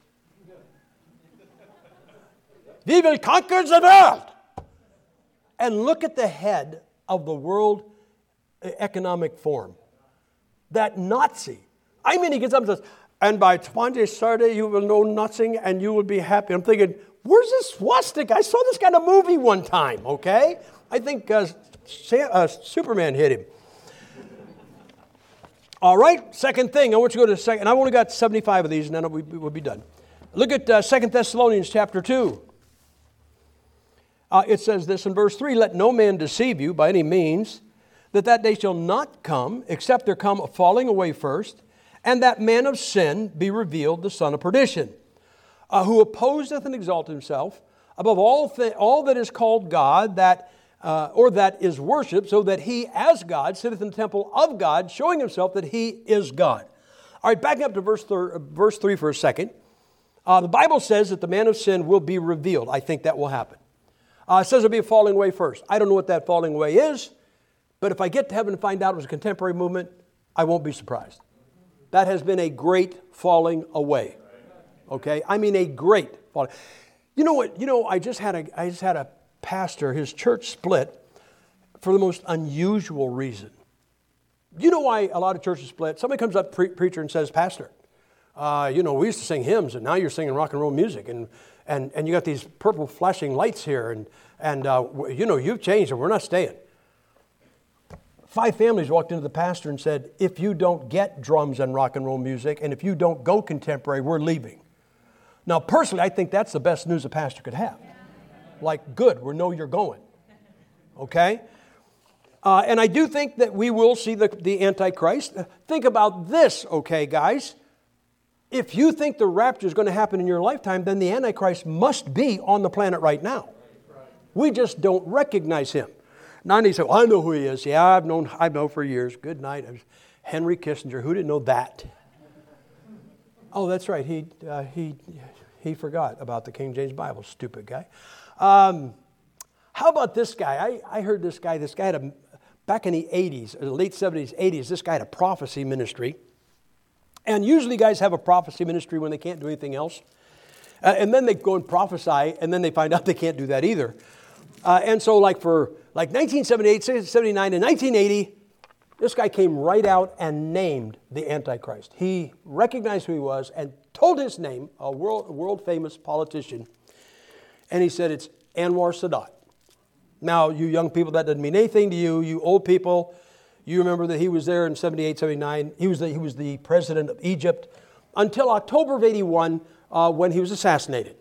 We will conquer the world. And look at the head of the World Economic Forum. That Nazi. I mean, he gets up and says, and by 2030 you will know nothing and you will be happy. I'm thinking, where's this swastika? I saw this kind of movie one time, okay? I think Superman hit him. All right, second thing. I want you to go to the second. I've only got 75 of these, and then we'll be done. Look at 2 Thessalonians chapter 2. It says this in verse 3, "Let no man deceive you by any means, that day shall not come, except there come a falling away first, and that man of sin be revealed, the son of perdition, who opposeth and exalteth himself above all that is called God, or that is worshipped, so that he as God sitteth in the temple of God, showing himself that he is God." All right, backing up to verse 3 for a second. The Bible says that the man of sin will be revealed. I think that will happen. It says there'll be a falling away first. I don't know what that falling away is, but if I get to heaven and find out it was a contemporary movement, I won't be surprised. That has been a great falling away. Okay? I mean a great falling. You know what? I just had a pastor, his church split for the most unusual reason. You know why a lot of churches split? Somebody comes up, preacher, and says, "Pastor, we used to sing hymns, and now you're singing rock and roll music, and you got these purple flashing lights here, and you've changed, and we're not staying." 5 families walked into the pastor and said, "If you don't get drums and rock and roll music, and if you don't go contemporary, we're leaving." Now, personally, I think that's the best news a pastor could have. Like, good, we know you're going. Okay? And I do think that we will see the Antichrist. Think about this, okay, guys? If you think the rapture is going to happen in your lifetime, then the Antichrist must be on the planet right now. We just don't recognize him. Now you say, "Well, I know who he is." Yeah, I've known for years. Good night. Henry Kissinger. Who didn't know that? Oh, that's right. He forgot about the King James Bible. Stupid guy. How about this guy? I heard this guy had back in the 80s, late 70s, 80s, this guy had a prophecy ministry. And usually guys have a prophecy ministry when they can't do anything else. And then they go and prophesy, and then they find out they can't do that either. And so for 1978, 79, and 1980, this guy came right out and named the Antichrist. He recognized who he was and told his name, a world-famous politician. And he said, "It's Anwar Sadat." Now, you young people, that doesn't mean anything to you. You old people, you remember that he was there in 78, 79. He was the president of Egypt until October of 81 when he was assassinated.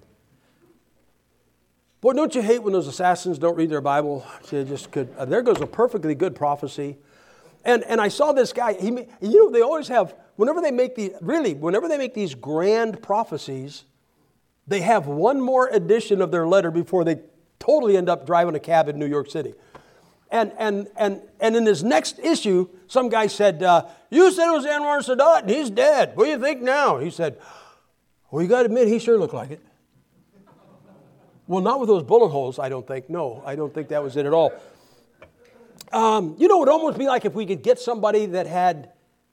Boy, don't you hate when those assassins don't read their Bible? There goes a perfectly good prophecy. And I saw this guy. They always have, whenever they make these grand prophecies, they have one more edition of their letter before they totally end up driving a cab in New York City. And in his next issue, some guy said, "You said it was Anwar Sadat, and he's dead. What do you think now?" He said, "Well, you got to admit, he sure looked like it." Well, not with those bullet holes, I don't think. No, I don't think that it at all. It would almost be like if we could get somebody that had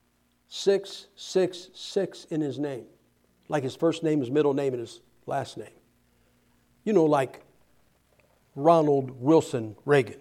666 in his name. Like his first name, his middle name, and his last name. Like Ronald Wilson Reagan.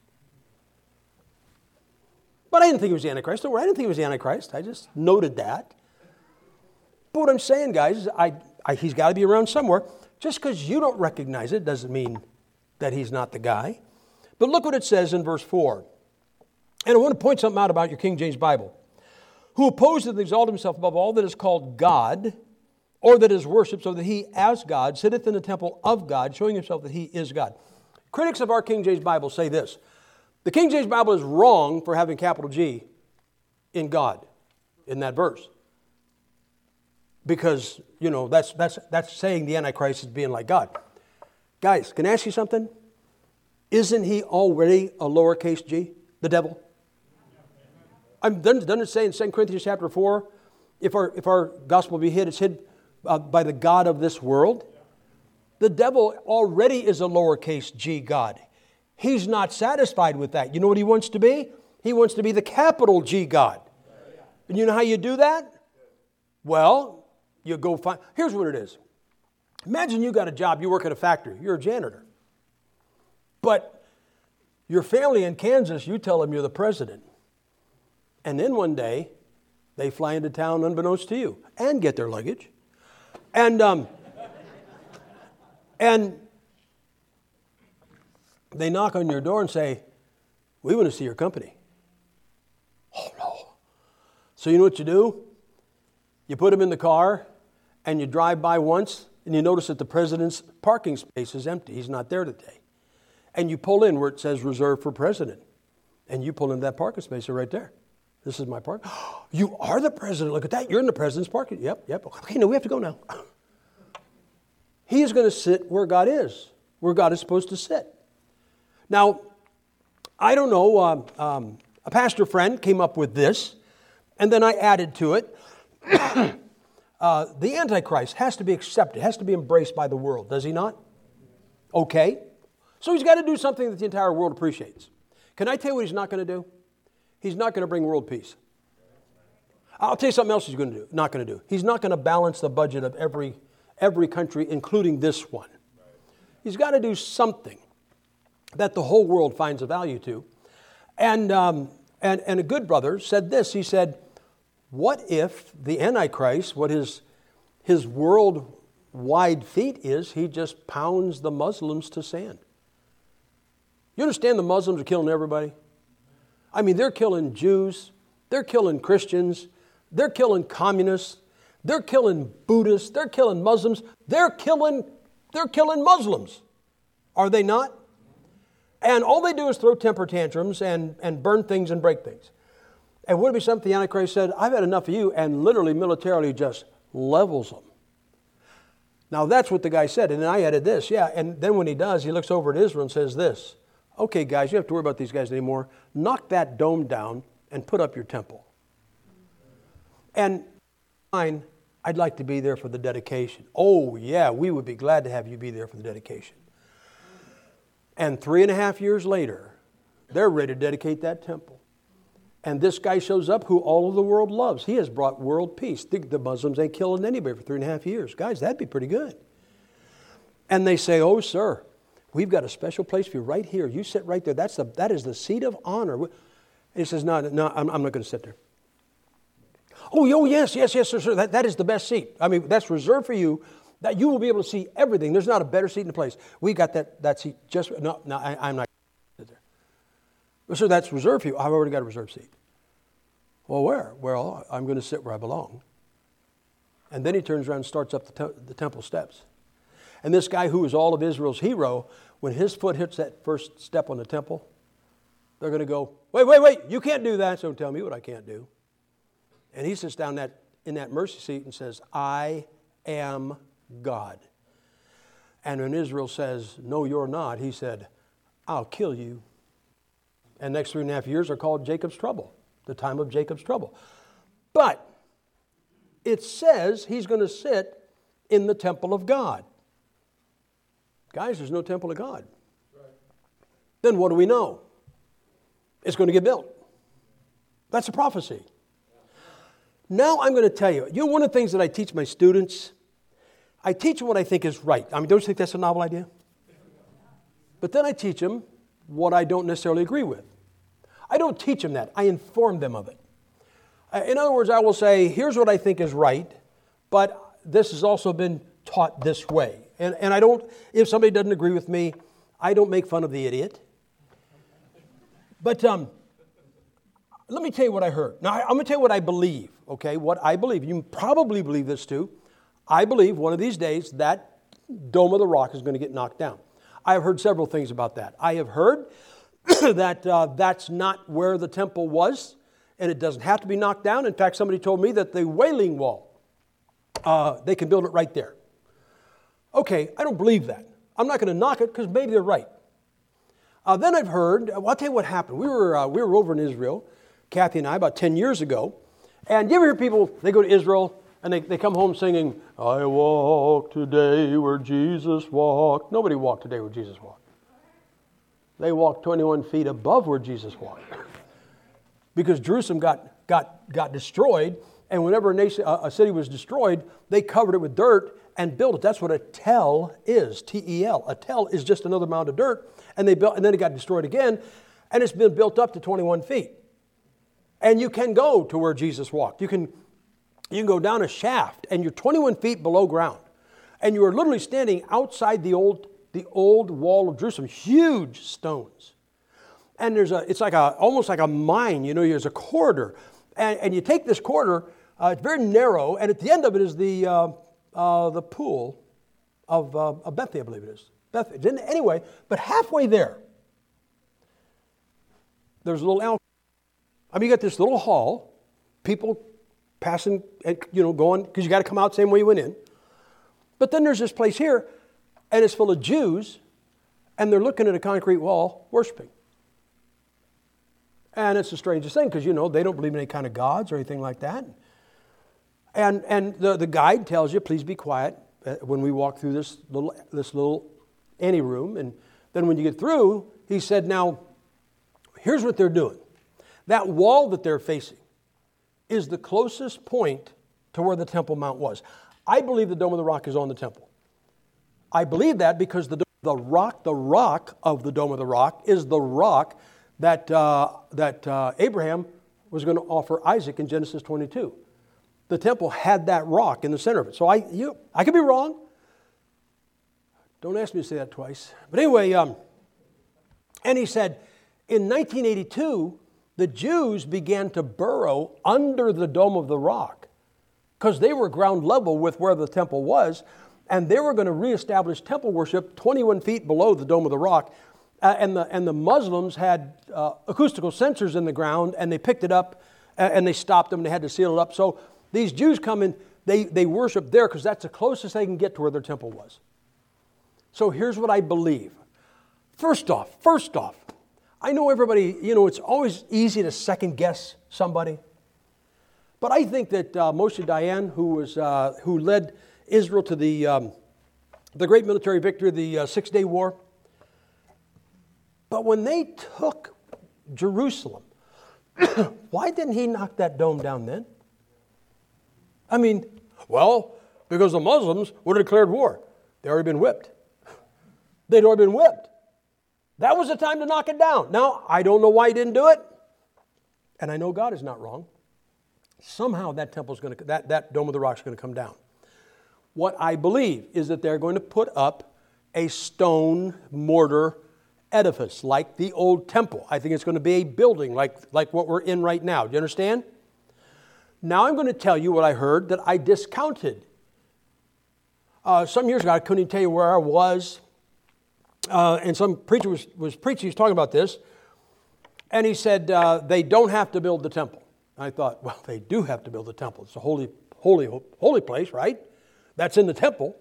But I didn't think he was the Antichrist. Don't worry, I didn't think he was the Antichrist. I just noted that. But what I'm saying, guys, is he's got to be around somewhere. Just because you don't recognize it doesn't mean that he's not the guy. But look what it says in verse 4. And I want to point something out about your King James Bible. "Who opposes and exalts himself above all that is called God, or that is worshipped, so that he as God sitteth in the temple of God, showing himself that he is God." Critics of our King James Bible say this: the King James Bible is wrong for having capital G in God, in that verse. Because, that's saying the Antichrist is being like God. Guys, can I ask you something? Isn't he already a lowercase g, the devil? Doesn't it say in 2 Corinthians chapter 4, if our gospel be hid, it's hid by the God of this world? The devil already is a lowercase g God. He's not satisfied with that. You know what he wants to be? He wants to be the capital G God. And you know how you do that? Well, you go find... Here's what it is. Imagine you got a job, you work at a factory, you're a janitor. But your family in Kansas, you tell them you're the president. And then one day, they fly into town unbeknownst to you and get their luggage. And they knock on your door and say, "We want to see your company." Oh, no. So you know what you do? You put him in the car and you drive by once and you notice that the president's parking space is empty. He's not there today. And you pull in where it says reserved for president. And you pull into that parking space right there. This is my park. You are the president. Look at that. You're in the president's parking. Yep. Okay, no, we have to go now. He is going to sit where God is supposed to sit. Now, I don't know, a pastor friend came up with this, and then I added to it. The Antichrist has to be accepted, has to be embraced by the world, does he not? Okay. So he's got to do something that the entire world appreciates. Can I tell you what he's not going to do? He's not going to bring world peace. I'll tell you something else he's going to do. Not going to do. He's not going to balance the budget of every country, including this one. He's got to do something that the whole world finds a value to. And a good brother said this. He said, what if the Antichrist, what his worldwide feat is, he just pounds the Muslims to sand? You understand the Muslims are killing everybody? I mean, they're killing Jews, they're killing Christians, they're killing communists, they're killing Buddhists, they're killing Muslims, they're killing Muslims. Are they not? And all they do is throw temper tantrums and burn things and break things. And would it be something the Antichrist said, I've had enough of you, and literally militarily just levels them. Now that's what the guy said, and then I added this, and then when he does, he looks over at Israel and says this, okay guys, you don't have to worry about these guys anymore. Knock that dome down and put up your temple. And fine, I'd like to be there for the dedication. Oh yeah, we would be glad to have you be there for the dedication. And 3.5 years later, they're ready to dedicate that temple. And this guy shows up who all of the world loves. He has brought world peace. The Muslims ain't killing anybody for 3.5 years. Guys, that'd be pretty good. And they say, oh, sir, we've got a special place for you right here. You sit right there. That is the seat of honor. And he says, no, I'm not going to sit there. Oh, yes, sir. That is the best seat. I mean, that's reserved for you. That you will be able to see everything. There's not a better seat in the place. We got that seat just, I'm not going to sit there. Well, sir, that's reserved for you. I've already got a reserved seat. Well, where? Well, I'm going to sit where I belong. And then he turns around and starts up the temple steps. And this guy who is all of Israel's hero, when his foot hits that first step on the temple, they're going to go, wait, you can't do that, so don't tell me what I can't do. And he sits down in that mercy seat and says, I am God. And when Israel says, no, you're not, he said, I'll kill you. And next 3.5 years are called Jacob's trouble, the time of Jacob's trouble. But it says he's going to sit in the temple of God. Guys, there's no temple of God. Right. Then what do we know? It's going to get built. That's a prophecy. Now I'm going to tell you, one of the things that I teach my students, I teach them what I think is right. I mean, don't you think that's a novel idea? But then I teach them what I don't necessarily agree with. I don't teach them that. I inform them of it. In other words, I will say, here's what I think is right, but this has also been taught this way. And I don't, if somebody doesn't agree with me, I don't make fun of the idiot. But let me tell you what I heard. Now, I'm going to tell you what I believe, okay? What I believe. You probably believe this too. I believe one of these days that Dome of the Rock is going to get knocked down. I have heard several things about that. I have heard that that's not where the temple was, and it doesn't have to be knocked down. In fact, somebody told me that the Wailing Wall, they can build it right there. Okay, I don't believe that. I'm not going to knock it because maybe they're right. Then I've heard, I'll tell you what happened. We were over in Israel, Kathy and I, about 10 years ago. And you ever hear people, they go to Israel and they come home singing, I walk today where Jesus walked. Nobody walked today where Jesus walked. They walked 21 feet above where Jesus walked. Because Jerusalem got destroyed, and whenever a city was destroyed, they covered it with dirt and built it. That's what a tell is, T-E-L. A tell is just another mound of dirt, and then it got destroyed again, and it's been built up to 21 feet. And you can go to where Jesus walked. You can go down a shaft, and you're 21 feet below ground. And you are literally standing outside the old wall of Jerusalem, huge stones. And it's almost like a mine, there's a corridor. And you take this corridor, it's very narrow, and at the end of it is the pool of Bethany, I believe it is. Bethany. Anyway, but halfway there, there's a little alcove. I mean, you got this little hall, people passing, going, because you got to come out the same way you went in. But then there's this place here, and it's full of Jews, and they're looking at a concrete wall, worshiping. And it's the strangest thing, because, they don't believe in any kind of gods or anything like that. And the guide tells you, please be quiet when we walk through this little anteroom. And then when you get through, he said, now, here's what they're doing. That wall that they're facing is the closest point to where the Temple Mount was. I believe the Dome of the Rock is on the temple. I believe that because the rock of the Dome of the Rock is the rock that Abraham was going to offer Isaac in Genesis 22. The temple had that rock in the center of it. So I could be wrong. Don't ask me to say that twice. But anyway, and he said, in 1982, the Jews began to burrow under the Dome of the Rock because they were ground level with where the temple was, and they were going to reestablish temple worship 21 feet below the Dome of the Rock. And the Muslims had acoustical sensors in the ground, and they picked it up, and they stopped them, and they had to seal it up. So these Jews come in, they worship there because that's the closest they can get to where their temple was. So here's what I believe. First off, I know everybody, it's always easy to second guess somebody. But I think that Moshe Dayan, who led Israel to the great military victory, the 6 Day War, but when they took Jerusalem, why didn't he knock that dome down then? I mean, because the Muslims would have declared war. They'd already been whipped. They'd already been whipped. That was the time to knock it down. Now, I don't know why he didn't do it, and I know God is not wrong. Somehow that that Dome of the Rock is going to come down. What I believe is that they're going to put up a stone mortar edifice like the old temple. I think it's going to be a building like what we're in right now. Do you understand? Now I'm going to tell you what I heard that I discounted. Some years ago, I couldn't even tell you where I was. And some preacher was preaching, he was talking about this. And he said, they don't have to build the temple. And I thought, well, they do have to build the temple. It's a holy place, right? That's in the temple.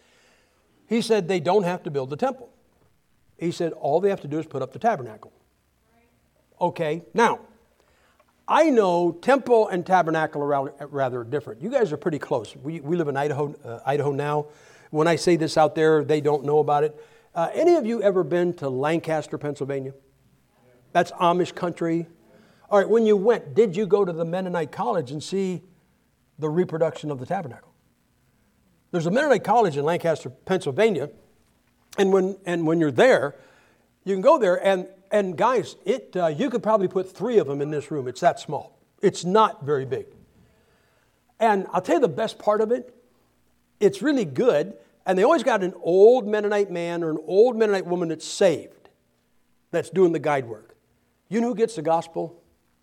He said, they don't have to build the temple. He said, all they have to do is put up the tabernacle. Okay, now, I know temple and tabernacle are rather different. You guys are pretty close. We live in Idaho now. When I say this out there, they don't know about it. Any of you ever been to Lancaster, Pennsylvania? That's Amish country. All right, when you went, did you go to the Mennonite College and see the reproduction of the tabernacle? There's a Mennonite College in Lancaster, Pennsylvania, and when you're there, you can go there, and guys, you could probably put 3 of them in this room. It's that small. It's not very big. And I'll tell you the best part of it, it's really good. And they always got an old Mennonite man or an old Mennonite woman that's saved, that's doing the guide work. You know who gets the gospel?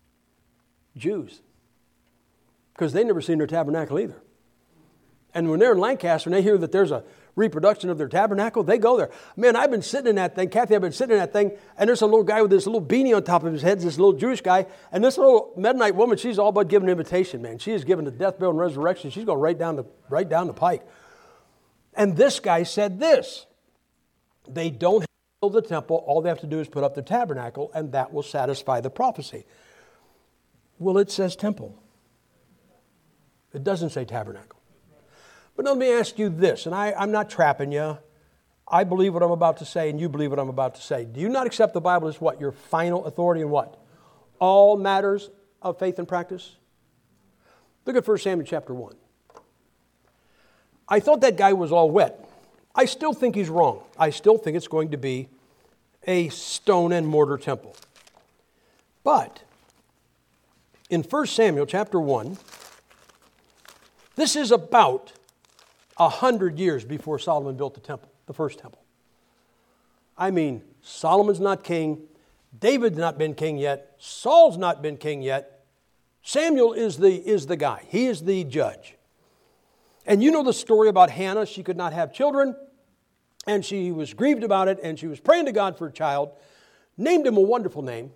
Jews. Because they never seen their tabernacle either. And when they're in Lancaster and they hear that there's a reproduction of their tabernacle, they go there. Man, I've been sitting in that thing. Kathy, I've been sitting in that thing. And there's a little guy with this little beanie on top of his head, this little Jewish guy. And this little Mennonite woman, she's all but giving an invitation, man. She is giving the death, burial, and resurrection. She's going right down the pike. And this guy said this, they don't have to build the temple, all they have to do is put up the tabernacle, and that will satisfy the prophecy. Well, it says temple. It doesn't say tabernacle. But let me ask you this, and I'm not trapping you. I believe what I'm about to say, and you believe what I'm about to say. Do you not accept the Bible as what? Your final authority in what? All matters of faith and practice? Look at 1 Samuel chapter 1. I thought that guy was all wet. I still think he's wrong. I still think it's going to be a stone and mortar temple. But in 1 Samuel chapter 1, this is about 100 years before Solomon built the temple, the first temple. I mean, Solomon's not king. David's not been king yet. Saul's not been king yet. Samuel is the guy. He is the judge. And you know the story about Hannah. She could not have children, and she was grieved about it, and she was praying to God for a child, named him a wonderful name.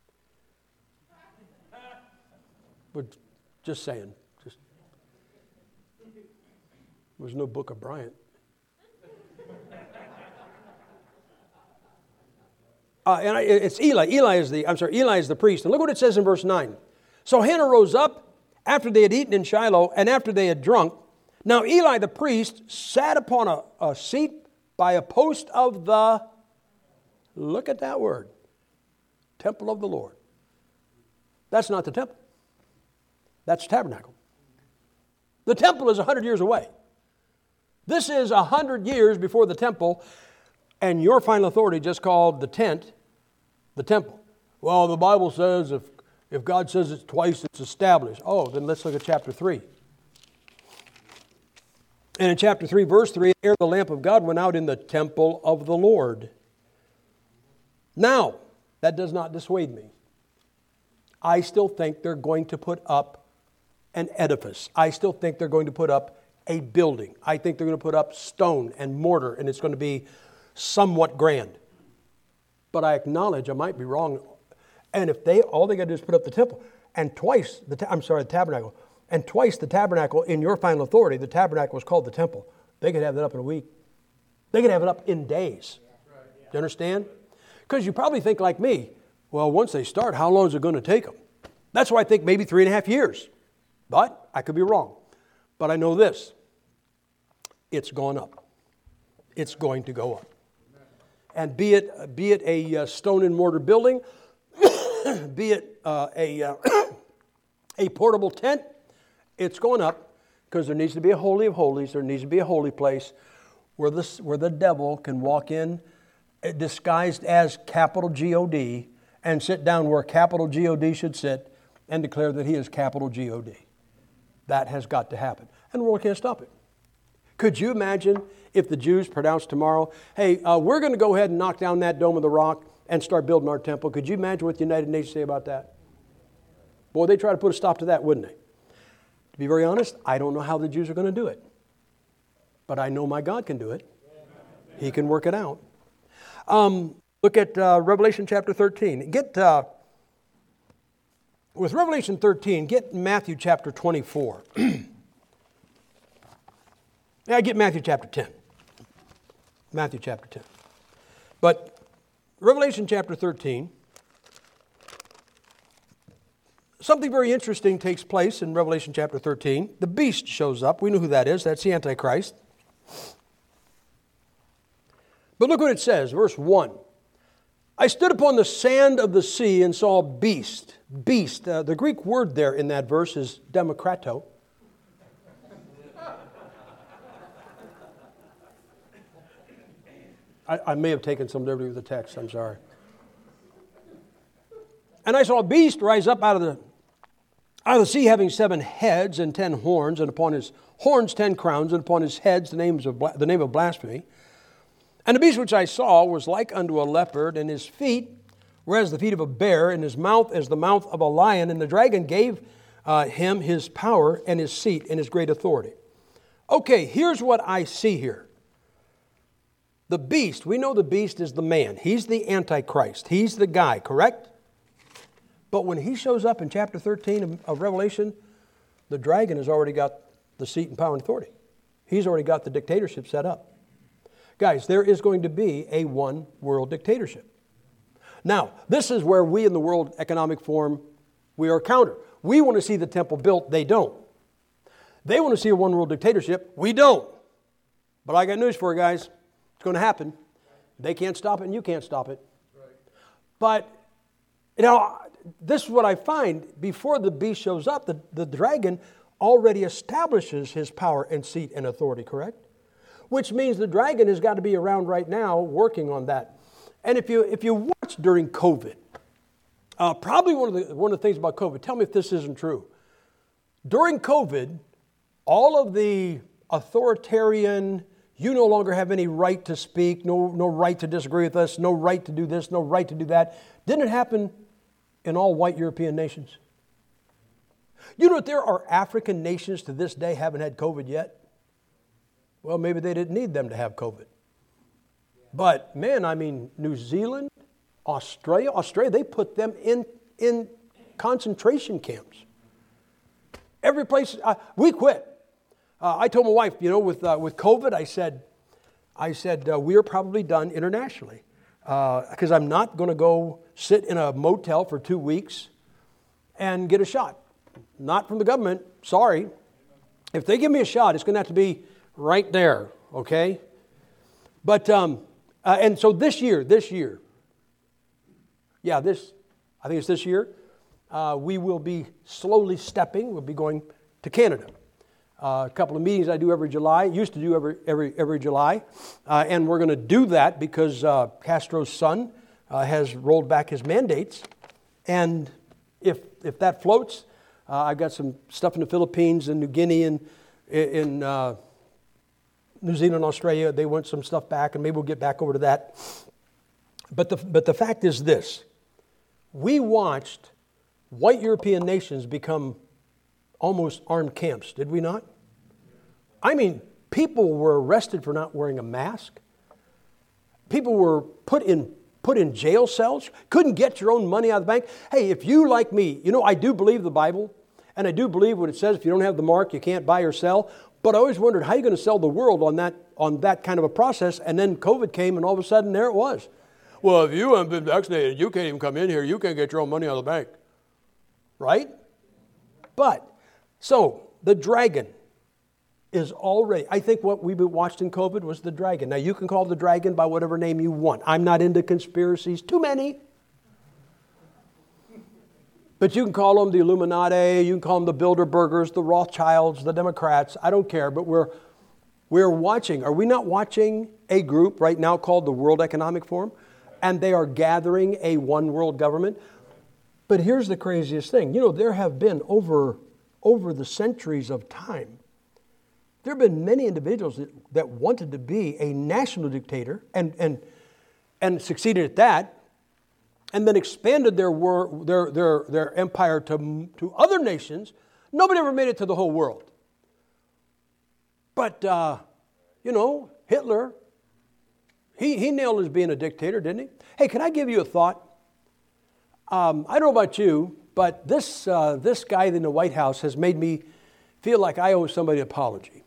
But just saying. There's no book of Bryant. It's Eli. Eli is the priest. And look what it says in verse 9. So Hannah rose up after they had eaten in Shiloh and after they had drunk. Now Eli the priest sat upon a seat by a post of the, look at that word, temple of the Lord. That's not the temple. That's the tabernacle. The temple is 100 years away. This is 100 years before the temple, and your final authority just called the tent the temple. Well, the Bible says if God says it twice, it's established. Oh, then let's look at chapter 3. And in chapter 3, verse 3, ere the lamp of God went out in the temple of the Lord. Now, that does not dissuade me. I still think they're going to put up an edifice. I still think they're going to put up a building. I think they're going to put up stone and mortar, and it's going to be somewhat grand. But I acknowledge I might be wrong. And if all they got to do is put up the temple, and twice, the tabernacle, and twice the tabernacle in your final authority, the tabernacle was called the temple. They could have it up in a week. They could have it up in days. Do you understand? Because you probably think like me, well, once they start, how long is it going to take them? That's why I think maybe 3.5 years. But I could be wrong. But I know this. It's gone up. It's going to go up. And be it a stone and mortar building, be it a portable tent, it's going up because there needs to be a holy of holies. There needs to be a holy place where the devil can walk in disguised as capital G-O-D and sit down where capital G-O-D should sit and declare that he is capital G-O-D. That has got to happen. And the world can't stop it. Could you imagine if the Jews pronounced tomorrow, hey, we're going to go ahead and knock down that Dome of the Rock and start building our temple? Could you imagine what the United Nations say about that? Boy, they'd try to put a stop to that, wouldn't they? To be very honest, I don't know how the Jews are going to do it. But I know my God can do it. He can work it out. Look at Revelation chapter 13. With Revelation 13, get Matthew chapter 24. Yeah, get Matthew chapter 10. Matthew chapter 10. But Revelation chapter 13, something very interesting takes place in Revelation chapter 13. The beast shows up. We know who that is. That's the Antichrist. But look what it says, verse 1. I stood upon the sand of the sea and saw a beast. Beast. The Greek word there in that verse is demokrato. I may have taken some liberty with the text. I'm sorry. And I saw a beast rise up out of the sea, having 7 heads and 10 horns, and upon his horns 10 crowns, and upon his heads the name of blasphemy. And the beast which I saw was like unto a leopard, and his feet were as the feet of a bear, and his mouth as the mouth of a lion. And the dragon gave him his power and his seat and his great authority. Okay, here's what I see here. The beast, we know the beast is the man. He's the Antichrist. He's the guy, correct? But when he shows up in chapter 13 of Revelation, the dragon has already got the seat and power and authority. He's already got the dictatorship set up. Guys, there is going to be a one world dictatorship. Now, this is where we in the World Economic Forum, we are counter. We want to see the temple built. They don't. They want to see a one world dictatorship. We don't. But I got news for you guys. It's going to happen. They can't stop it and you can't stop it. But, this is what I find. Before the beast shows up, the dragon already establishes his power and seat and authority, correct? Which means the dragon has got to be around right now working on that. And if you watch during COVID, probably one of the things about COVID, tell me if this isn't true. During COVID, all of the authoritarian, you no longer have any right to speak, no right to disagree with us, no right to do this, no right to do that. Didn't it happen in all white European nations? You know that there are African nations to this day haven't had COVID yet? Well, maybe they didn't need them to have COVID. But man, I mean, New Zealand, Australia, they put them in concentration camps. Every place, we quit. I told my wife, with COVID, I said we're probably done internationally because I'm not going to go sit in a motel for 2 weeks and get a shot. Not from the government, sorry. If they give me a shot, it's going to have to be right there, okay? But, and so this year, I think it's this year, we will be slowly stepping. We'll be going to Canada. A couple of meetings I do every July, used to do every July. And we're going to do that because Castro's son has rolled back his mandates. And if that floats, I've got some stuff in the Philippines and New Guinea and in New Zealand, Australia. They want some stuff back, and maybe we'll get back over to that. But the fact is this. We watched white European nations become almost armed camps, did we not? I mean, people were arrested for not wearing a mask. People were put in jail cells, couldn't get your own money out of the bank. Hey, if you, like me, I do believe the Bible, and I do believe what it says, if you don't have the mark, you can't buy or sell. But I always wondered, how are you going to sell the world on that kind of a process? And then COVID came, and all of a sudden, there it was. Well, if you haven't been vaccinated, you can't even come in here. You can't get your own money out of the bank. Right? But, so, the dragon is already, I think what we watched in COVID was the dragon. Now, you can call the dragon by whatever name you want. I'm not into conspiracies. Too many. But you can call them the Illuminati, you can call them the Bilderbergers, the Rothschilds, the Democrats. I don't care, but we're watching. Are we not watching a group right now called the World Economic Forum? And they are gathering a one world government. But here's the craziest thing. There have been over the centuries of time, there have been many individuals that wanted to be a national dictator and succeeded at that, and then expanded their empire to other nations. Nobody ever made it to the whole world. But, Hitler, he nailed his being a dictator, didn't he? Hey, can I give you a thought? I don't know about you, but this guy in the White House has made me feel like I owe somebody an apology.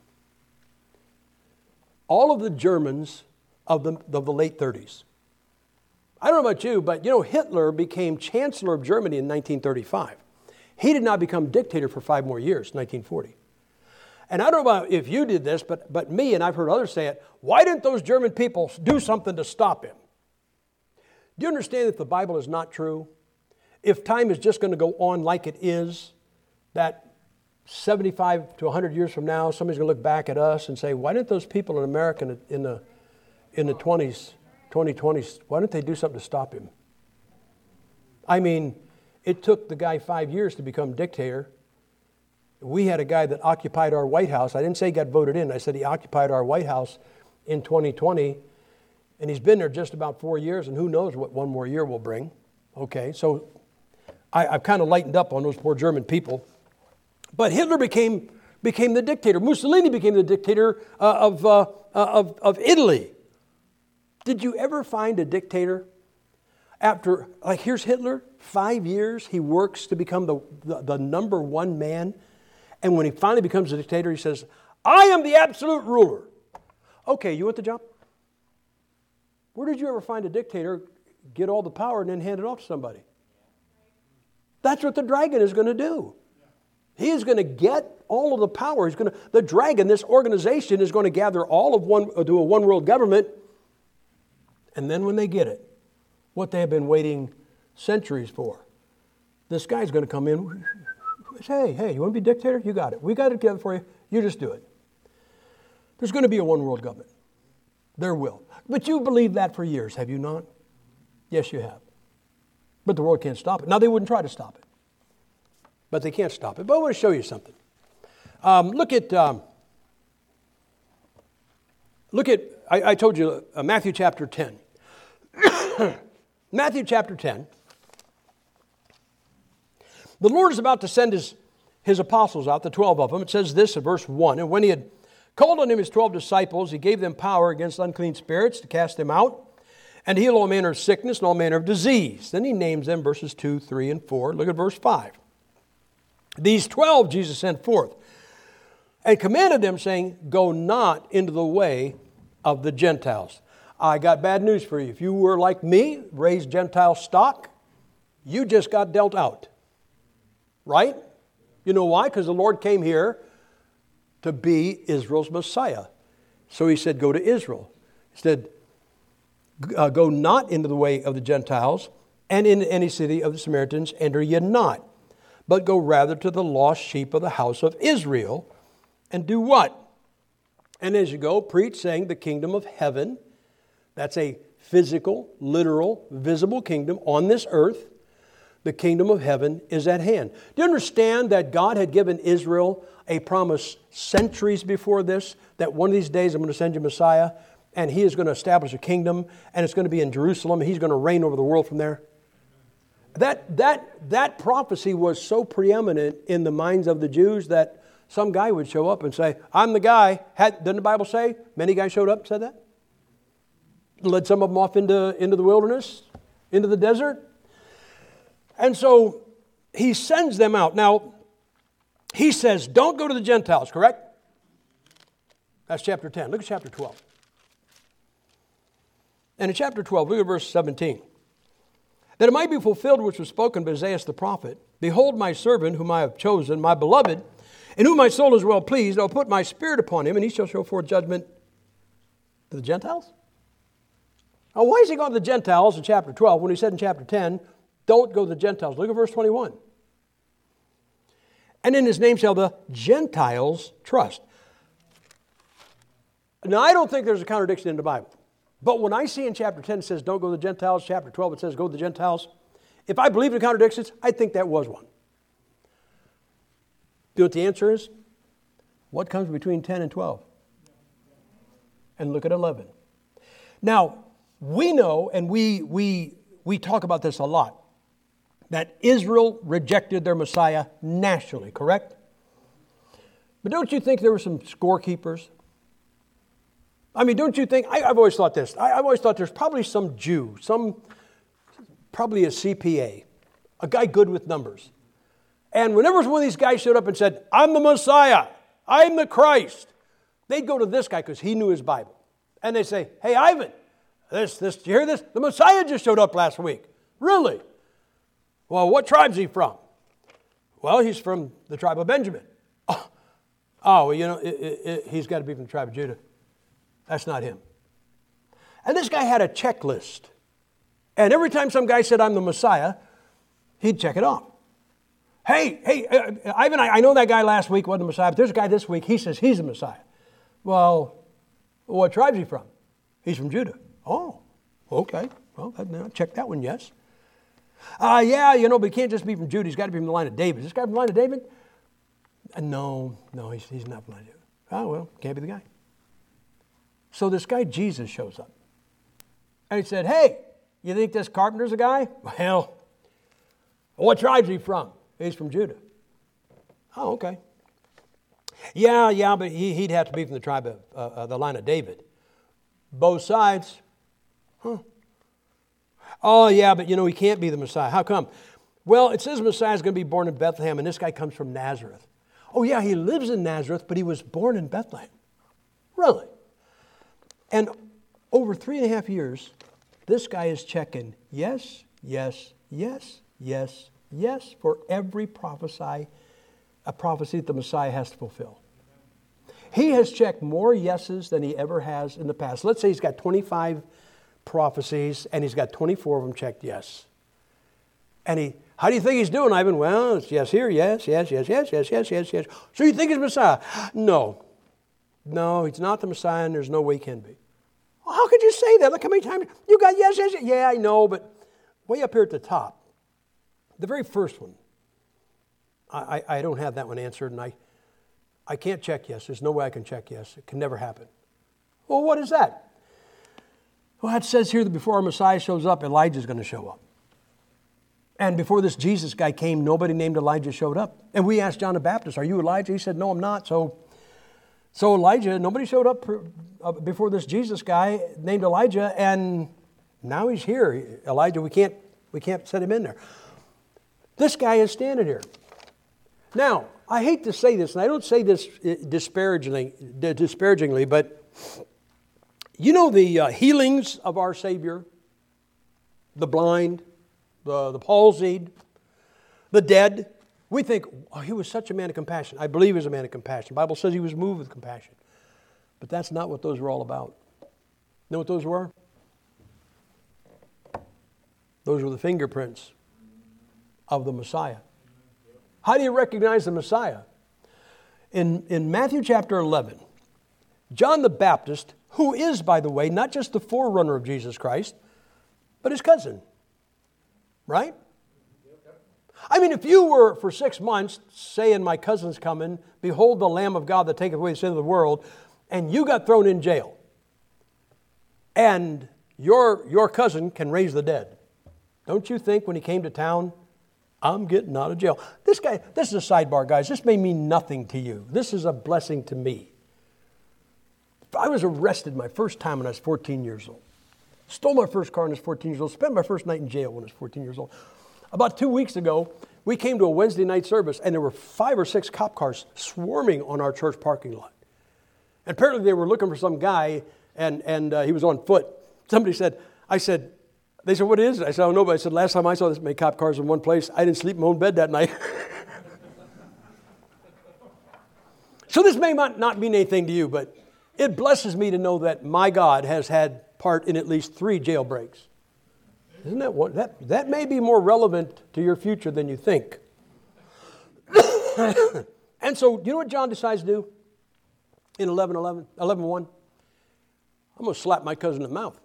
All of the Germans of the late 30s. I don't know about you, but Hitler became Chancellor of Germany in 1935. He did not become dictator for 5 more years, 1940. And I don't know about if you did this, but me, and I've heard others say it, why didn't those German people do something to stop him? Do you understand that the Bible is not true? If time is just going to go on like it is, that 75 to 100 years from now, somebody's going to look back at us and say, why didn't those people in America in the 2020s, why didn't they do something to stop him? I mean, it took the guy 5 years to become dictator. We had a guy that occupied our White House. I didn't say he got voted in. I said he occupied our White House in 2020. And he's been there just about 4 years, and who knows what one more year will bring. Okay, so I've kind of lightened up on those poor German people. But Hitler became the dictator. Mussolini became the dictator of Italy. Did you ever find a dictator after, like here's Hitler, 5 years he works to become the number one man. And when he finally becomes a dictator, he says, I am the absolute ruler. Okay, you want the job? Where did you ever find a dictator get all the power and then hand it off to somebody? That's what the dragon is going to do. He is going to get all of the power. The dragon, this organization, is going to gather all of to a one world government. And then when they get it, what they have been waiting centuries for, this guy's going to come in. Say, hey, you want to be dictator? You got it. We got it together for you. You just do it. There's going to be a one world government. There will. But you believed that for years, have you not? Yes, you have. But the world can't stop it. Now, they wouldn't try to stop it. But they can't stop it. But I want to show you something. Look at, I told you, Matthew chapter 10. Matthew chapter 10. The Lord is about to send his apostles out, the 12 of them. It says this in verse 1, and when he had called on him his 12 disciples, he gave them power against unclean spirits to cast them out, and heal all manner of sickness and all manner of disease. Then he names them, verses 2, 3, and 4. Look at verse 5. These 12 Jesus sent forth, and commanded them, saying, go not into the way of the Gentiles. I got bad news for you. If you were like me, raised Gentile stock, you just got dealt out. Right? You know why? Because the Lord came here to be Israel's Messiah. So he said, go to Israel. He said, go not into the way of the Gentiles, and in any city of the Samaritans enter ye not, but go rather to the lost sheep of the house of Israel, and do what? And as you go, preach, saying, the kingdom of heaven, that's a physical, literal, visible kingdom on this earth. The kingdom of heaven is at hand. Do you understand that God had given Israel a promise centuries before this, that one of these days I'm going to send you Messiah, and he is going to establish a kingdom, and it's going to be in Jerusalem, and he's going to reign over the world from there? That prophecy was so preeminent in the minds of the Jews that some guy would show up and say, I'm the guy. Doesn't the Bible say many guys showed up and said that? Led some of them off into the wilderness, into the desert. And so he sends them out. Now, he says, don't go to the Gentiles, correct? That's chapter 10. Look at chapter 12. And in chapter 12, look at verse 17. That it might be fulfilled which was spoken by Isaiah the prophet, behold my servant whom I have chosen, my beloved, in whom my soul is well pleased. I'll put my spirit upon him, and he shall show forth judgment to the Gentiles. Now, why is he going to the Gentiles in chapter 12 when he said in chapter 10, don't go to the Gentiles? Look at verse 21. And in his name shall the Gentiles trust. Now, I don't think there's a contradiction in the Bible. But when I see in chapter 10 it says, don't go to the Gentiles, chapter 12 it says, go to the Gentiles, if I believe in contradictions, I think that was one. Do you know what the answer is? What comes between 10 and 12? And look at 11. Now, we know, and we talk about this a lot, that Israel rejected their Messiah nationally, correct? But don't you think there were some scorekeepers? I mean, don't you think, I've always thought this, I've always thought there's probably some Jew, probably a CPA, a guy good with numbers. And whenever one of these guys showed up and said, I'm the Messiah, I'm the Christ, they'd go to this guy because he knew his Bible. And they'd say, hey, Ivan, did you hear this? The Messiah just showed up last week. Really? Well, what tribe's he from? Well, he's from the tribe of Benjamin. Oh, well, you know, he's got to be from the tribe of Judah. That's not him. And this guy had a checklist. And every time some guy said, I'm the Messiah, he'd check it off. Hey, Ivan, I know that guy last week wasn't the Messiah, but there's a guy this week, he says he's the Messiah. Well, what tribe's he from? He's from Judah. Oh, okay. Well, check that one, yes. Yeah, you know, but he can't just be from Judah. He's got to be from the line of David. Is this guy from the line of David? No, he's not from the line of David. Oh, well, can't be the guy. So this guy Jesus shows up. And he said, hey, you think this carpenter's a guy? Well, what tribe's he from? He's from Judah. Oh, okay. Yeah, but he'd have to be from the tribe of the line of David. Both sides. Huh. Oh, yeah, but you know, he can't be the Messiah. How come? Well, it says Messiah's going to be born in Bethlehem, and this guy comes from Nazareth. Oh, yeah, he lives in Nazareth, but he was born in Bethlehem. Really? And over 3.5 years, this guy is checking yes for every prophecy that the Messiah has to fulfill. He has checked more yeses than he ever has in the past. Let's say he's got 25 prophecies and he's got 24 of them checked yes. And how do you think he's doing, Ivan? Well, it's yes here, yes. So you think he's Messiah? No, he's not the Messiah, and there's no way he can be. Well, how could you say that? Look how many times you got yes. Yeah, I know, but way up here at the top, the very first one, I don't have that one answered, and I can't check yes. There's no way I can check yes. It can never happen. Well, what is that? Well, it says here that before our Messiah shows up, Elijah's going to show up. And before this Jesus guy came, nobody named Elijah showed up. And we asked John the Baptist, are you Elijah? He said, no, I'm not. So Elijah, nobody showed up before this Jesus guy named Elijah, and now he's here. Elijah, we can't set him in there. This guy is standing here. Now, I hate to say this, and I don't say this disparagingly, but you know the healings of our Savior, the blind, the palsied, the dead. We think, oh, he was such a man of compassion. I believe he was a man of compassion. The Bible says he was moved with compassion. But that's not what those were all about. You know what those were? Those were the fingerprints of the Messiah. How do you recognize the Messiah? In Matthew chapter 11, John the Baptist, who is, by the way, not just the forerunner of Jesus Christ, but his cousin. Right? I mean, if you were for 6 months saying, my cousin's coming, behold the Lamb of God that taketh away the sin of the world, and you got thrown in jail, and your cousin can raise the dead, don't you think when he came to town, I'm getting out of jail? This is a sidebar, guys. This may mean nothing to you. This is a blessing to me. I was arrested my first time when I was 14 years old. Stole my first car when I was 14 years old. Spent my first night in jail when I was 14 years old. About 2 weeks ago, we came to a Wednesday night service, and there were 5 or 6 cop cars swarming on our church parking lot. And apparently they were looking for some guy, and he was on foot. They said, what is it? I said, I don't know, but I said, last time I saw this many cop cars in one place, I didn't sleep in my own bed that night. So this may not mean anything to you, but it blesses me to know that my God has had part in at least 3 jailbreaks. Isn't that what? That may be more relevant to your future than you think. And so, you know what John decides to do in 11:1? I'm going to slap my cousin in the mouth.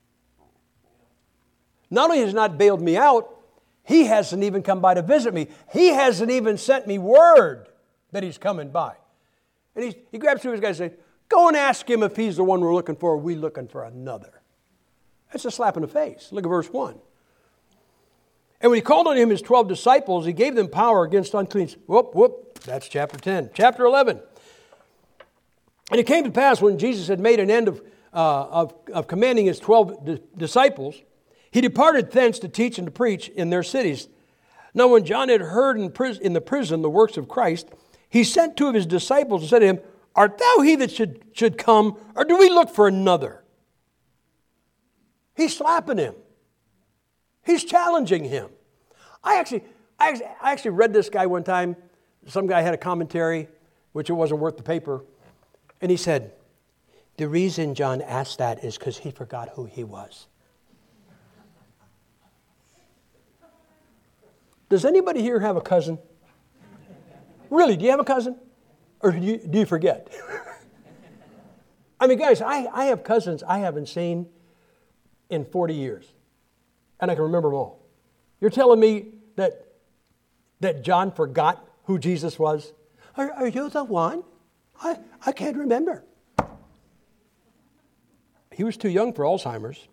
Not only has he not bailed me out, he hasn't even come by to visit me. He hasn't even sent me word that he's coming by. And he grabs 2 of his guys and says, go and ask him if he's the one we're looking for, or are we looking for another? That's a slap in the face. Look at verse 1. And when he called on him his 12 disciples, he gave them power against unclean... That's chapter 10. Chapter 11. And it came to pass when Jesus had made an end of commanding his 12 disciples, he departed thence to teach and to preach in their cities. Now when John had heard in the prison the works of Christ, he sent 2 of his disciples and said to him, art thou he that should come, or do we look for another? He's slapping him. He's challenging him. I actually read this guy one time. Some guy had a commentary, which it wasn't worth the paper. And he said, the reason John asked that is because he forgot who he was. Does anybody here have a cousin? Really, do you have a cousin? Or do you forget? I mean, guys, I have cousins I haven't seen in 40 years. And I can remember them all. You're telling me that John forgot who Jesus was? Are you the one? I can't remember. He was too young for Alzheimer's.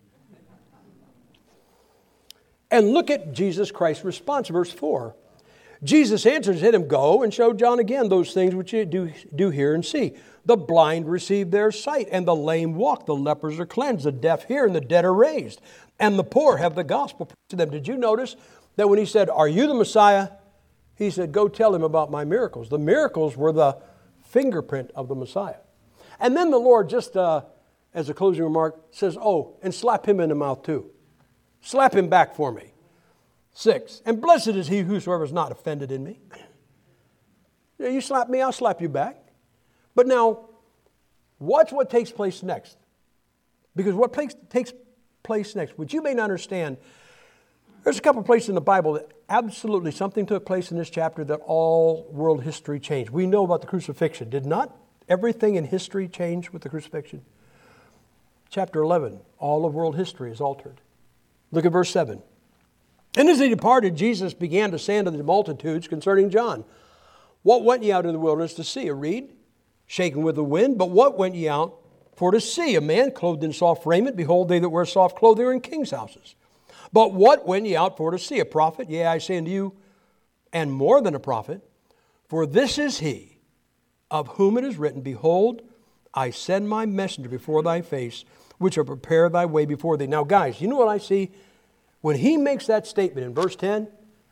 And look at Jesus Christ's response, verse 4. Jesus answered and said to him, go and show John again those things which you do hear and see. The blind receive their sight, and the lame walk. The lepers are cleansed, the deaf hear, and the dead are raised. And the poor have the gospel preached to them. Did you notice that when he said, are you the Messiah? He said, go tell him about my miracles. The miracles were the fingerprint of the Messiah. And then the Lord, just as a closing remark, says, oh, and slap him in the mouth too. Slap him back for me. 6, and blessed is he whosoever is not offended in me. You slap me, I'll slap you back. But now, watch what takes place next. Because what takes place next, which you may not understand, there's a couple of places in the Bible that absolutely something took place in this chapter that all world history changed. We know about the crucifixion. Did not everything in history change with the crucifixion? Chapter 11, all of world history is altered. Look at verse 7. And as he departed, Jesus began to say unto the multitudes concerning John, what went ye out in the wilderness to see? A reed shaken with the wind? But what went ye out for to see? A man clothed in soft raiment? Behold, they that wear soft clothing are in kings' houses. But what went ye out for to see? A prophet? Yea, I say unto you, and more than a prophet. For this is he, of whom it is written, Behold, I send my messenger before thy face, which will prepare thy way before thee. Now, guys, you know what I see? When he makes that statement in verse 10,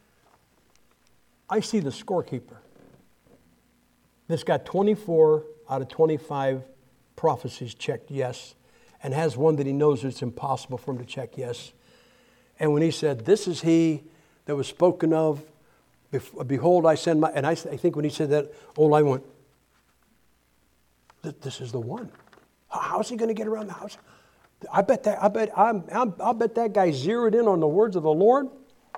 I see the scorekeeper that's got 24 out of 25 prophecies checked yes, and has one that he knows it's impossible for him to check yes. And when he said, this is he that was spoken of, behold, I send my, and I think when he said that, I went, this is the one. How's he going to get around the house? I'll bet that guy zeroed in on the words of the Lord.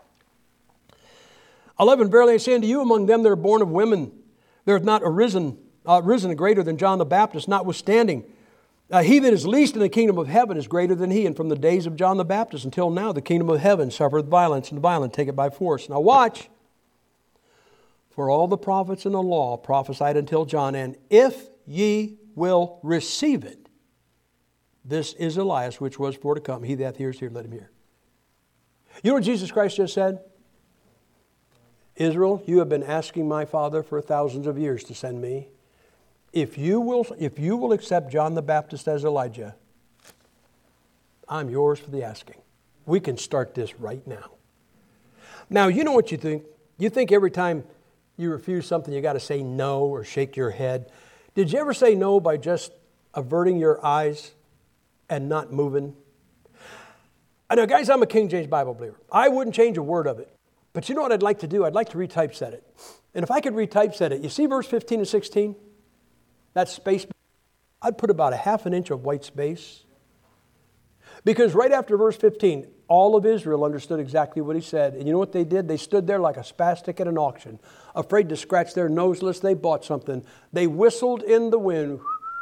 11, verily I say unto you, among them that are born of women, there hath not risen greater than John the Baptist, notwithstanding. He that is least in the kingdom of heaven is greater than he. And from the days of John the Baptist until now, the kingdom of heaven suffereth violence, and the violent take it by force. Now watch. For all the prophets in the law prophesied until John, and if ye will receive it, this is Elias, which was for to come. He that hath ears, hear, let him hear. You know what Jesus Christ just said? Israel, you have been asking my Father for thousands of years to send me. If you will accept John the Baptist as Elijah, I'm yours for the asking. We can start this right now. Now, you know what you think? You think every time you refuse something, you got to say no or shake your head. Did you ever say no by just averting your eyes and not moving? I know, guys, I'm a King James Bible believer. I wouldn't change a word of it. But you know what I'd like to do? I'd like to retypeset it. And if I could retypeset it, you see verse 15 and 16? That space, I'd put about a half an inch of white space. Because right after verse 15, all of Israel understood exactly what he said. And you know what they did? They stood there like a spastic at an auction, afraid to scratch their nose lest they bought something. They whistled in the wind.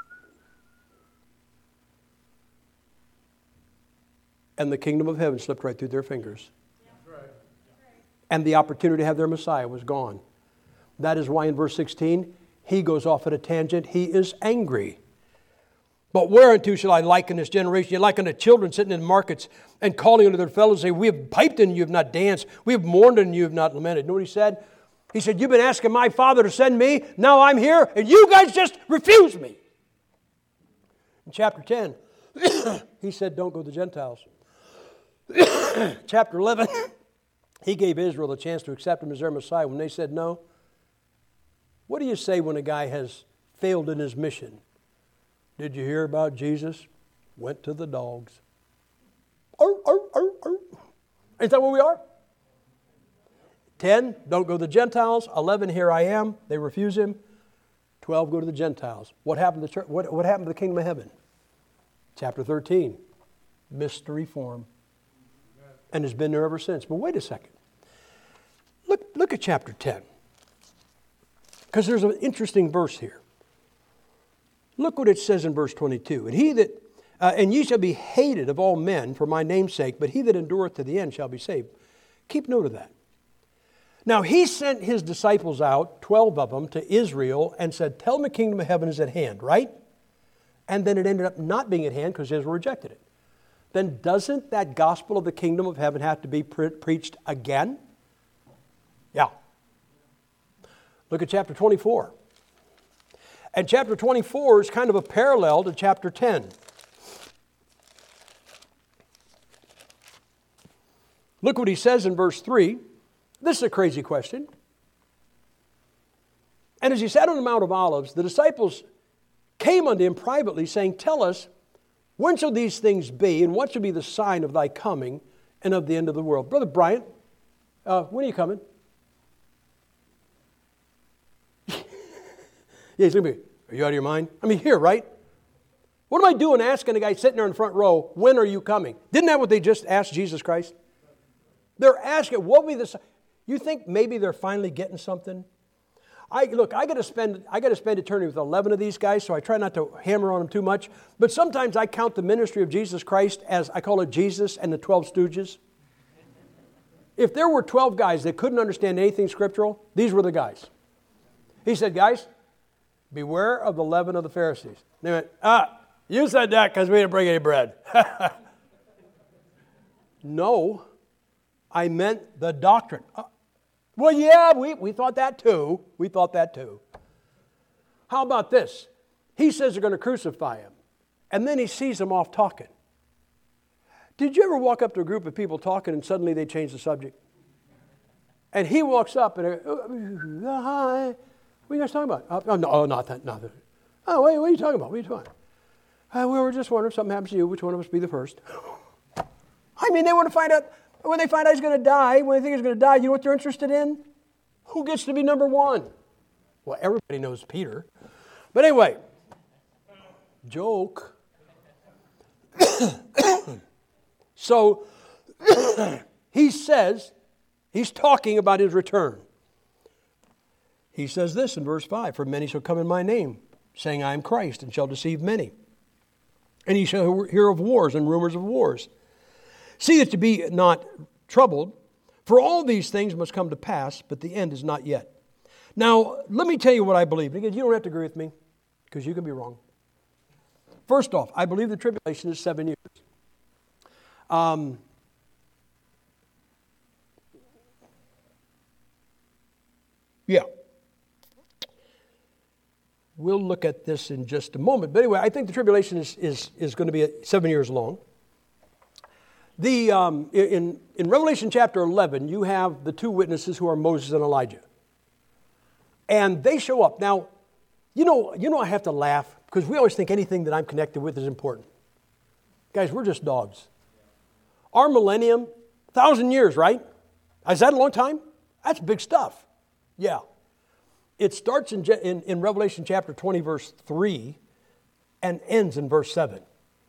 And the kingdom of heaven slipped right through their fingers. And the opportunity to have their Messiah was gone. That is why in verse 16, he goes off at a tangent. He is angry. But whereunto shall I liken this generation? You liken the children sitting in markets and calling unto their fellows, say, we have piped and you have not danced. We have mourned and you have not lamented. You know what he said? He said, you've been asking my Father to send me. Now I'm here and you guys just refuse me. In chapter 10, he said, don't go to the Gentiles. Chapter 11, he gave Israel the chance to accept him as their Messiah. When they said no, what do you say when a guy has failed in his mission? Did you hear about Jesus? Went to the dogs. Ain't that where we are? 10, don't go to the Gentiles. 11, here I am. They refuse him. 12, go to the Gentiles. What happened to the church? What happened to the kingdom of heaven? Chapter 13, mystery form. And has been there ever since. But wait a second. Look at chapter 10. Because there's an interesting verse here. Look what it says in verse 22. And ye shall be hated of all men for my name's sake, but he that endureth to the end shall be saved. Keep note of that. Now he sent his disciples out, 12 of them, to Israel and said, tell them the kingdom of heaven is at hand, right? And then it ended up not being at hand because Israel rejected it. Then doesn't that gospel of the kingdom of heaven have to be preached again? Yeah. Look at chapter 24. And chapter 24 is kind of a parallel to chapter 10. Look what he says in verse 3. This is a crazy question. And as he sat on the Mount of Olives, the disciples came unto him privately, saying, tell us, when shall these things be, and what shall be the sign of thy coming and of the end of the world? Brother Bryant, when are you coming? Yeah, he's going to be, are you out of your mind? I mean, here, right? What am I doing asking a guy sitting there in the front row, when are you coming? Didn't that what they just asked Jesus Christ? They're asking, what will be the sign? You think maybe they're finally getting something? I got to spend eternity with 11 of these guys, so I try not to hammer on them too much. But sometimes I count the ministry of Jesus Christ as, I call it Jesus and the 12 Stooges. If there were 12 guys that couldn't understand anything scriptural, these were the guys. He said, guys, beware of the leaven of the Pharisees. They went, you said that because we didn't bring any bread. No, I meant the doctrine. Well, yeah, we thought that too. We thought that too. How about this? He says they're going to crucify him. And then he sees them off talking. Did you ever walk up to a group of people talking and suddenly they change the subject? And he walks up and, hi, what are you guys talking about? Not that. Oh, wait, what are you talking about? What are you talking about? We were just wondering if something happens to you, which one of us be the first? I mean, they want to find out, when they find out he's going to die, when they think he's going to die, you know what they're interested in? Who gets to be number one? Well, everybody knows Peter. But anyway, joke. So he says, he's talking about his return. He says this in verse 5, for many shall come in my name, saying I am Christ, and shall deceive many. And ye shall hear of wars and rumors of wars. See that you be not troubled, for all these things must come to pass, but the end is not yet. Now, let me tell you what I believe. Again, you don't have to agree with me, because you can be wrong. First off, I believe the tribulation is 7 years. Yeah. We'll look at this in just a moment. But anyway, I think the tribulation is going to be 7 years long. In Revelation chapter 11, you have the two witnesses who are Moses and Elijah. And they show up. Now, you know I have to laugh because we always think anything that I'm connected with is important. Guys, we're just dogs. Our millennium, 1,000 years, right? Is that a long time? That's big stuff. Yeah. It starts in Revelation chapter 20, verse 3, and ends in verse 7.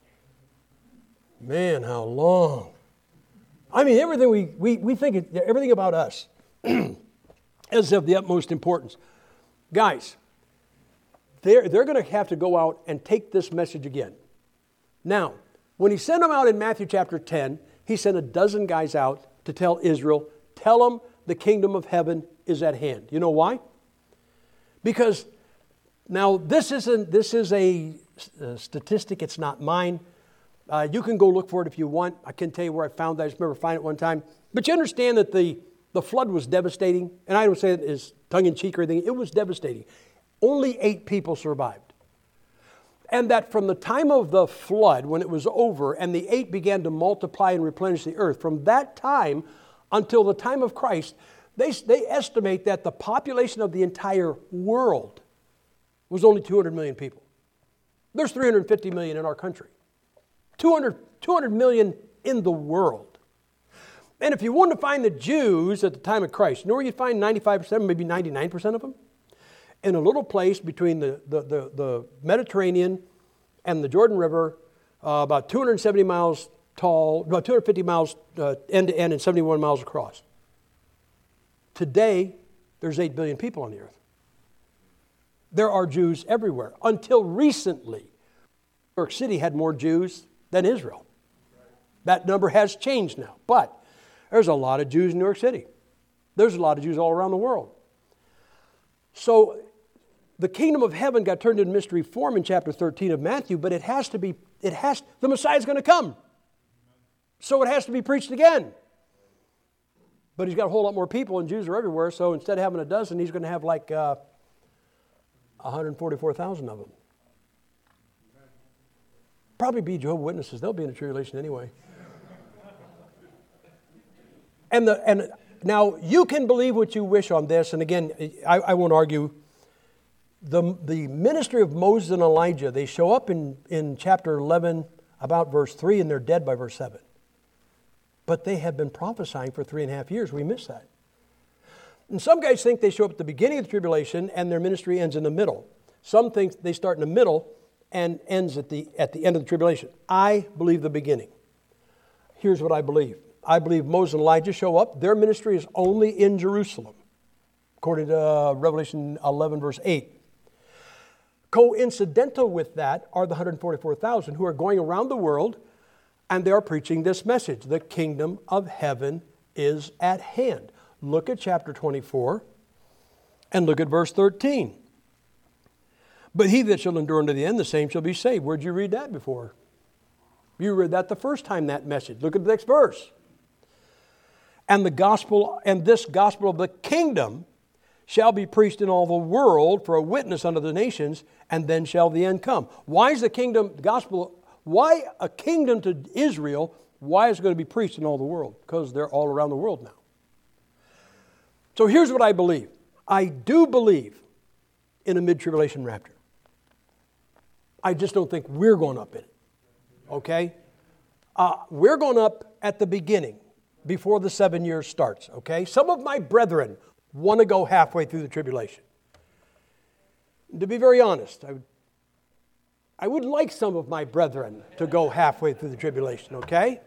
Man, how long. I mean, everything we think, everything about us is of the utmost importance. Guys, they're going to have to go out and take this message again. Now, when he sent them out in Matthew chapter 10, he sent a dozen guys out to tell Israel, tell them the kingdom of heaven is at hand. You know why? Because now this is a statistic. It's not mine. You can go look for it if you want. I can tell you where I found that. I just remember finding it one time. But you understand that the flood was devastating. And I don't say it as tongue-in-cheek or anything. It was devastating. Only 8 people survived. And that from the time of the flood, when it was over, and the 8 began to multiply and replenish the earth, from that time until the time of Christ, they estimate that the population of the entire world was only 200 million people. There's 350 million in our country. 200 million in the world. And if you want to find the Jews at the time of Christ, you know where you'd find 95%, maybe 99% of them? In a little place between the Mediterranean and the Jordan River, about 270 miles tall, about 250 miles end to end and 71 miles across. Today, there's 8 billion people on the earth. There are Jews everywhere. Until recently, New York City had more Jews than Israel. That number has changed now. But there's a lot of Jews in New York City. There's a lot of Jews all around the world. So the kingdom of heaven got turned into mystery form in chapter 13 of Matthew, but the Messiah's going to come. So it has to be preached again. But he's got a whole lot more people, and Jews are everywhere, so instead of having a dozen, he's going to have like 144,000 of them. Probably be Jehovah's Witnesses. They'll be in the tribulation anyway. And now, you can believe what you wish on this, and again, I won't argue. The ministry of Moses and Elijah, they show up in chapter 11, about verse 3, and they're dead by verse 7. But they have been prophesying for 3.5 years. We miss that. And some guys think they show up at the beginning of the tribulation and their ministry ends in the middle. Some think they start in the middle and ends at the end of the tribulation. I believe the beginning. Here's what I believe. I believe Moses and Elijah show up. Their ministry is only in Jerusalem, according to Revelation 11, verse 8. Coincidental with that are the 144,000 who are going around the world, and they are preaching this message. The kingdom of heaven is at hand. Look at chapter 24 and look at verse 13. But he that shall endure unto the end, the same shall be saved. Where'd you read that before? You read that the first time, that message. Look at the next verse. And this gospel of the kingdom shall be preached in all the world for a witness unto the nations, and then shall the end come. Why is why a kingdom to Israel? Why is it going to be preached in all the world? Because they're all around the world now. So here's what I believe. I do believe in a mid-tribulation rapture. I just don't think we're going up in it. Okay? We're going up at the beginning, before the 7 years starts. Okay? Some of my brethren want to go halfway through the tribulation. To be very honest, I would like some of my brethren to go halfway through the tribulation, okay?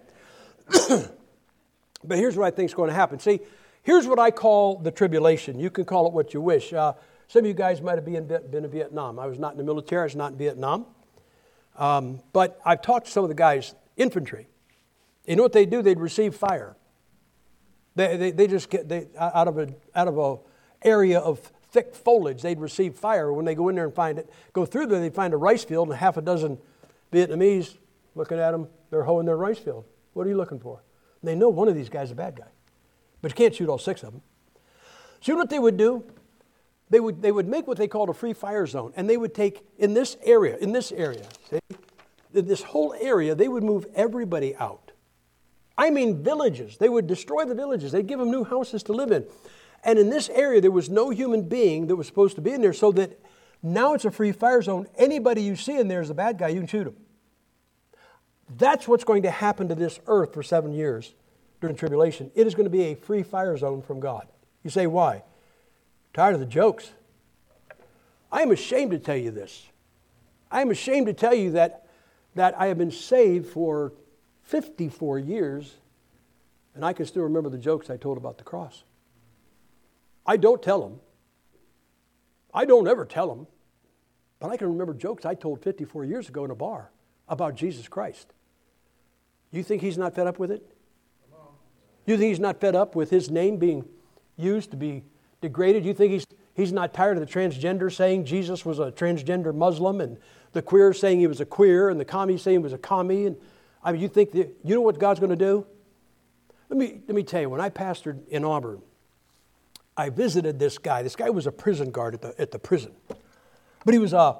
But here's what I think is going to happen. See, here's what I call the tribulation. You can call it what you wish. Some of you guys might have been in Vietnam. I was not in the military. I was not in Vietnam. But I've talked to some of the guys, infantry. You know what they do? They'd receive fire. They just get out of a area of thick foliage. They'd receive fire. When they go in there and go through there, they'd find a rice field and half a dozen Vietnamese looking at them. They're hoeing their rice field. What are you looking for? And they know one of these guys is a bad guy, but you can't shoot all 6 of them. So you know what they would do? They would make what they called a free fire zone, and they would take in this area, see, in this whole area, they would move everybody out. I mean villages. They would destroy the villages. They'd give them new houses to live in. And in this area, there was no human being that was supposed to be in there, so that now it's a free fire zone. Anybody you see in there is a bad guy. You can shoot him. That's what's going to happen to this earth for 7 years during tribulation. It is going to be a free fire zone from God. You say, why? Tired of the jokes. I am ashamed to tell you this. I am ashamed to tell you that I have been saved for 54 years, and I can still remember the jokes I told about the cross. I don't tell them. I don't ever tell them. But I can remember jokes I told 54 years ago in a bar about Jesus Christ. You think he's not fed up with it? You think he's not fed up with his name being used to be degraded? You think he's not tired of the transgender saying Jesus was a transgender Muslim, and the queer saying he was a queer, and the commie saying he was a commie? And I mean, you know what God's going to do? Let me tell you, when I pastored in Auburn, I visited this guy. This guy was a prison guard at the prison, but he was a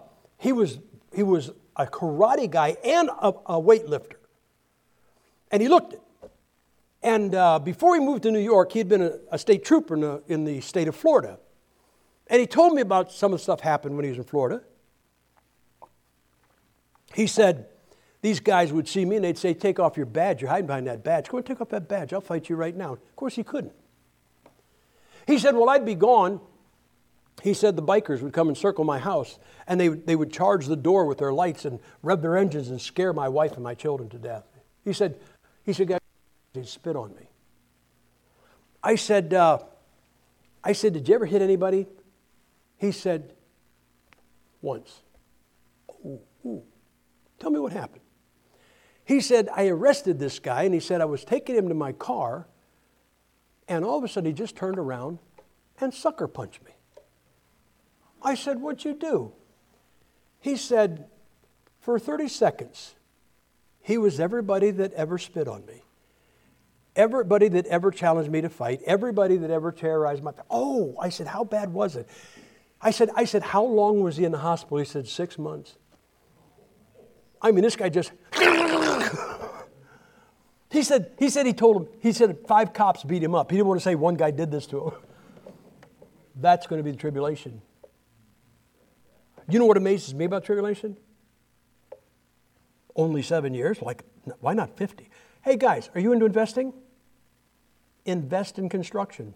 karate guy and a weightlifter, and he looked it. And before he moved to New York, he had been a state trooper in the state of Florida, and he told me about some of the stuff happened when he was in Florida. He said these guys would see me and they'd say, "Take off your badge. You're hiding behind that badge. Go and take off that badge. I'll fight you right now." Of course, he couldn't. He said, well, I'd be gone. He said the bikers would come and circle my house, and they would charge the door with their lights and rev their engines and scare my wife and my children to death. He said, guys, they'd spit on me. I said, did you ever hit anybody? He said, once. Ooh. Tell me what happened. He said, I arrested this guy, and he said, I was taking him to my car, and all of a sudden, he just turned around and sucker punched me. I said, what'd you do? He said, for 30 seconds, he was everybody that ever spit on me. Everybody that ever challenged me to fight. Everybody that ever terrorized my family. Oh, I said, how bad was it? I said, how long was he in the hospital? He said, 6 months. I mean, this guy just... He said he told him, 5 cops beat him up. He didn't want to say one guy did this to him. That's going to be the tribulation. You know what amazes me about tribulation? Only 7 years? Like, why not 50? Hey guys, are you into investing? Invest in construction.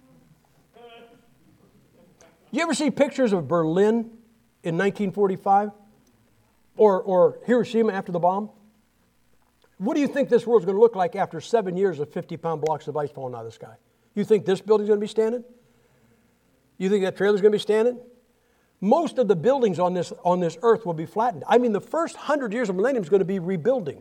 You ever see pictures of Berlin in 1945? Or Hiroshima after the bomb? What do you think this world's going to look like after 7 years of 50-pound blocks of ice falling out of the sky? You think this building's going to be standing? You think that trailer's going to be standing? Most of the buildings on this earth will be flattened. I mean, the first 100 years of millennium is going to be rebuilding.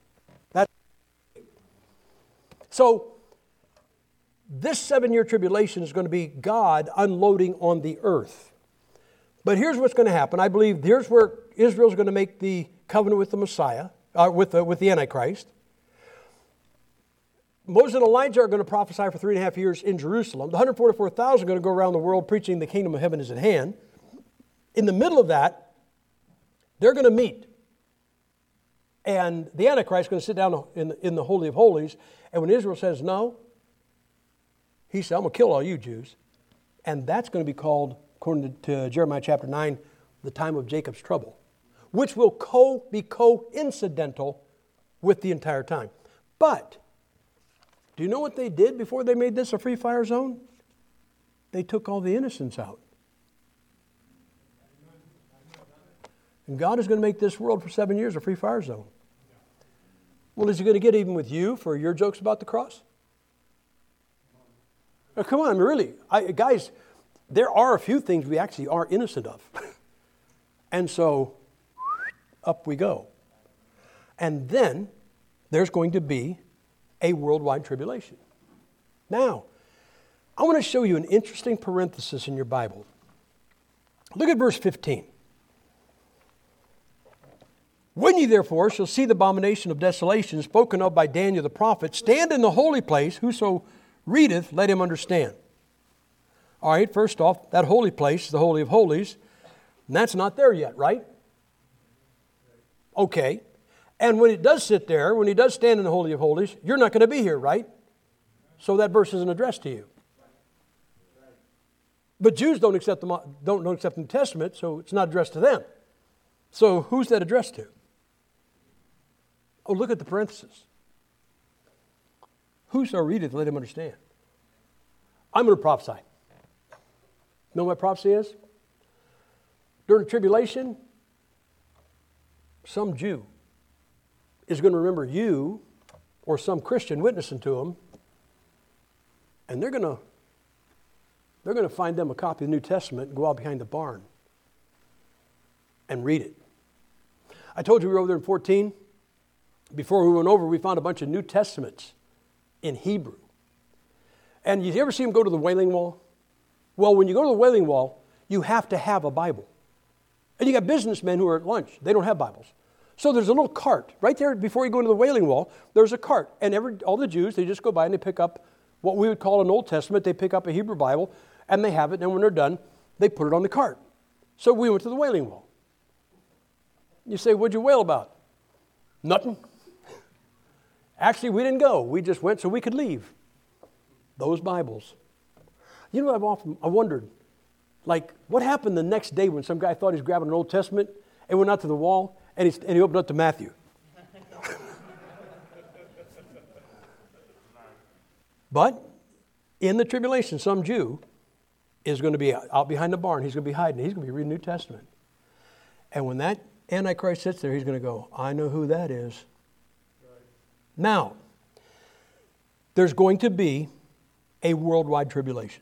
So, this 7-year tribulation is going to be God unloading on the earth. But here's what's going to happen. I believe here's where Israel's going to make the covenant with the Messiah, with the Antichrist. Moses and Elijah are going to prophesy for 3.5 years in Jerusalem. The 144,000 are going to go around the world preaching the kingdom of heaven is at hand. In the middle of that, they're going to meet. And the Antichrist is going to sit down in the Holy of Holies. And when Israel says no, he said, I'm going to kill all you Jews. And that's going to be called, according to Jeremiah chapter 9, the time of Jacob's trouble, which will be coincidental with the entire time. But do you know what they did before they made this a free fire zone? They took all the innocents out. And God is going to make this world for 7 years a free fire zone. Well, is he going to get even with you for your jokes about the cross? Oh, come on, really. Guys, there are a few things we actually are innocent of. And so, up we go. And then, there's going to be a worldwide tribulation. Now, I want to show you an interesting parenthesis in your Bible. Look at verse 15. When ye therefore shall see the abomination of desolation spoken of by Daniel the prophet, stand in the holy place, whoso readeth, let him understand. All right, first off, that holy place is the Holy of Holies, and that's not there yet, right? Okay. And when it does sit there, when he does stand in the Holy of Holies, you're not going to be here, right? So that verse isn't addressed to you. But Jews don't accept the New Testament, so it's not addressed to them. So who's that addressed to? Oh, look at the parenthesis. Whoso readeth, let him understand. I'm going to prophesy. You know what prophecy is? During the tribulation, some Jew is going to remember you or some Christian witnessing to them, and they're going to find them a copy of the New Testament and go out behind the barn and read it. I told you we were over there in 14. Before we went over, we found a bunch of New Testaments in Hebrew. And you ever see them go to the Wailing Wall? Well, when you go to the Wailing Wall, you have to have a Bible. And you got businessmen who are at lunch. They don't have Bibles. So there's a little cart. Right there before you go to the Wailing Wall, there's a cart. And all the Jews, they just go by and they pick up what we would call an Old Testament. They pick up a Hebrew Bible, and they have it. And when they're done, they put it on the cart. So we went to the Wailing Wall. You say, what'd you wail about? Nothing. Actually, we didn't go. We just went so we could leave. Those Bibles. You know what I wondered? Like, what happened the next day when some guy thought he was grabbing an Old Testament and went out to the wall and he opened up to Matthew? But in the tribulation, some Jew is going to be out behind the barn. He's going to be hiding. He's going to be reading the New Testament. And when that Antichrist sits there, he's going to go, I know who that is. Now, there's going to be a worldwide tribulation.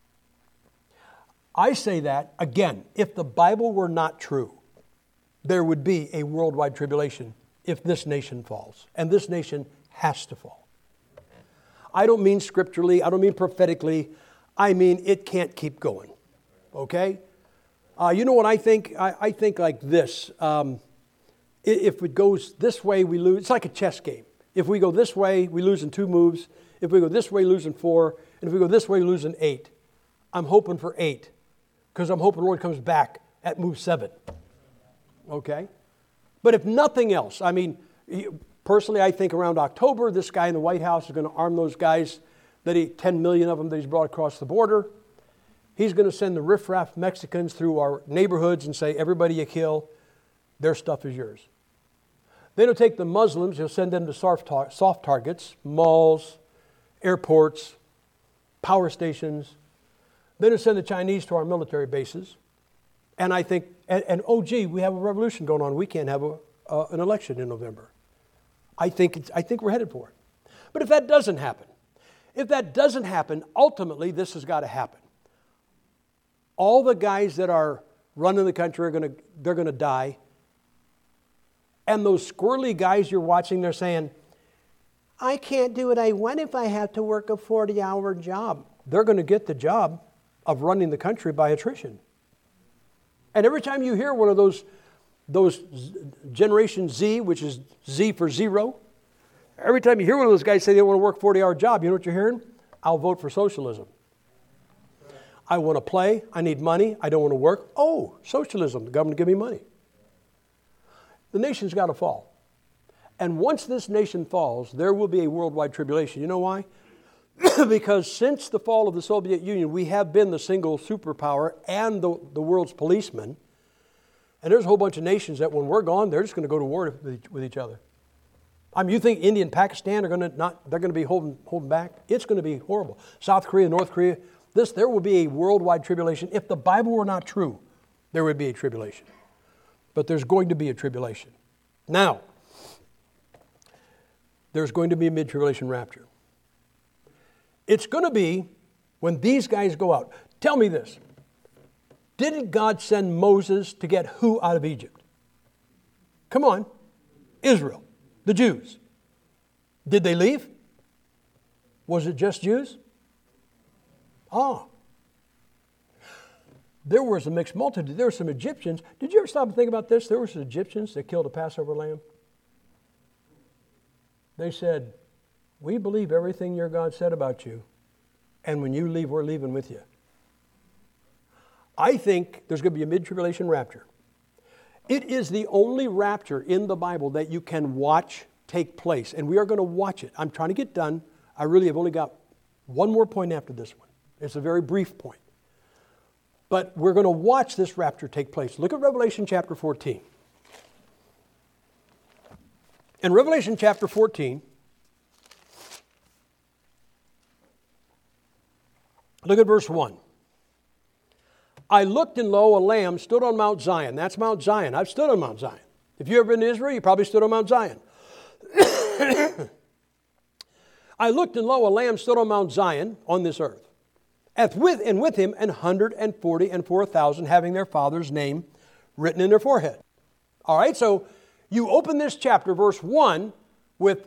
I say that, again, if the Bible were not true, there would be a worldwide tribulation if this nation falls. And this nation has to fall. I don't mean scripturally, I don't mean prophetically, I mean it can't keep going. Okay? You know what I think? I think like this. If it goes this way, we lose. It's like a chess game. If we go this way, we lose in 2 moves. If we go this way, we lose in 4. And if we go this way, we lose in 8. I'm hoping for 8 because I'm hoping Lord comes back at move 7. Okay? But if nothing else, I mean, personally, I think around October, this guy in the White House is going to arm those guys, 10 million of them that he's brought across the border. He's going to send the riffraff Mexicans through our neighborhoods and say, everybody you kill, their stuff is yours. Then he'll take the Muslims, he'll send them to soft targets, malls, airports, power stations. Then he'll send the Chinese to our military bases. And I think, oh gee, we have a revolution going on. We can't have an election in November. I think we're headed for it. But if that doesn't happen, ultimately this has got to happen. All the guys that are running the country they're going to die. And those squirrely guys you're watching, they're saying, I can't do what I want if I have to work a 40-hour job. They're going to get the job of running the country by attrition. And every time you hear one of those Generation Z, which is Z for zero, Every time you hear one of those guys say they want to work a 40-hour job, you know what you're hearing? I'll vote for socialism. I want to play. I need money. I don't want to work. Oh, socialism. The government give me money. The nation's got to fall. And once this nation falls, there will be a worldwide tribulation. You know why? Because since the fall of the Soviet Union, we have been the single superpower and the world's policeman. And there's a whole bunch of nations that when we're gone, they're just going to go to war with each other. I mean, you think India and Pakistan are going to be holding back? It's going to be horrible. South Korea, North Korea, there will be a worldwide tribulation. If the Bible were not true, there would be a tribulation. But there's going to be a tribulation. Now, there's going to be a mid-tribulation rapture. It's going to be when these guys go out. Tell me this. Didn't God send Moses to get who out of Egypt? Come on. Israel. The Jews. Did they leave? Was it just Jews? There was a mixed multitude. There were some Egyptians. Did you ever stop and think about this? There were some Egyptians that killed a Passover lamb. They said, we believe everything your God said about you, and when you leave, we're leaving with you. I think there's going to be a mid-tribulation rapture. It is the only rapture in the Bible that you can watch take place, and we are going to watch it. I'm trying to get done. I really have only got one more point after this one. It's a very brief point. But we're going to watch this rapture take place. Look at Revelation chapter 14. In Revelation chapter 14, look at verse 1. I looked, and lo, a lamb stood on Mount Zion. That's Mount Zion. I've stood on Mount Zion. If you've ever been to Israel, you probably stood on Mount Zion. I looked, and lo, a lamb stood on Mount Zion on this earth. And with him 144,000 having their father's name written in their forehead. All right, so you open this chapter, verse 1, with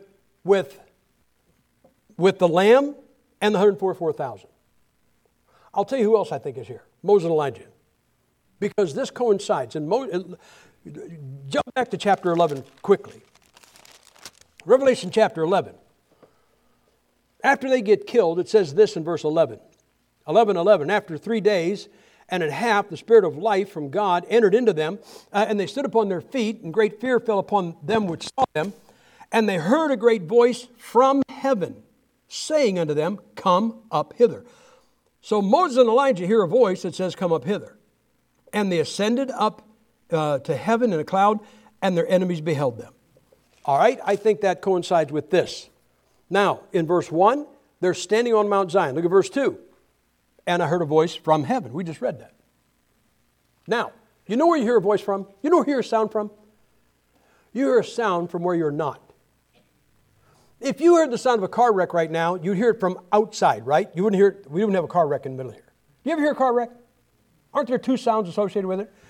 the lamb and the 144,000. I'll tell you who else I think is here. Moses and Elijah. Because this coincides. And jump back to chapter 11 quickly. Revelation chapter 11. After they get killed, it says this in verse 11. 11:11. After 3 days and a half, the Spirit of life from God entered into them, and they stood upon their feet, and great fear fell upon them which saw them. And they heard a great voice from heaven, saying unto them, come up hither. So Moses and Elijah hear a voice that says, come up hither. And they ascended up to heaven in a cloud, and their enemies beheld them. All right, I think that coincides with this. Now, in verse 1, they're standing on Mount Zion. Look at verse 2. And I heard a voice from heaven. We just read that. Now, you know where you hear a voice from? You know where you hear a sound from? You hear a sound from where you're not. If you heard the sound of a car wreck right now, you'd hear it from outside, right? You wouldn't hear it. We wouldn't have a car wreck in the middle of here. Do you ever hear a car wreck? Aren't there two sounds associated with it?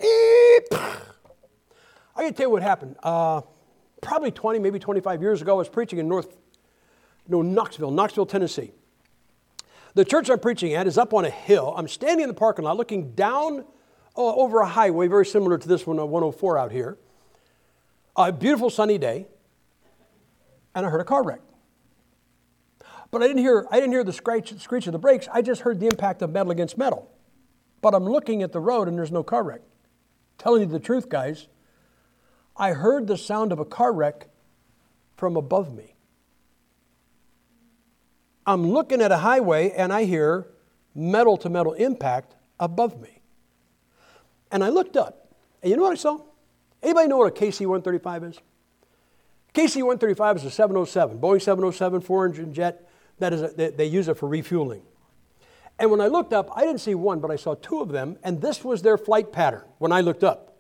I can tell you what happened. Probably 20, maybe 25 years ago, I was preaching in Knoxville, Tennessee. The church I'm preaching at is up on a hill. I'm standing in the parking lot looking down over a highway, very similar to this one on 104 out here. A beautiful sunny day. And I heard a car wreck. But I didn't hear the screech of the brakes. I just heard the impact of metal against metal. But I'm looking at the road and there's no car wreck. Telling you the truth, guys, I heard the sound of a car wreck from above me. I'm looking at a highway and I hear metal to metal impact above me. And I looked up. And you know what I saw? Anybody know what a KC-135 is? KC-135 is a 707, Boeing 707 four-engine jet. They use it for refueling. And when I looked up, I didn't see one, but I saw two of them, and this was their flight pattern when I looked up.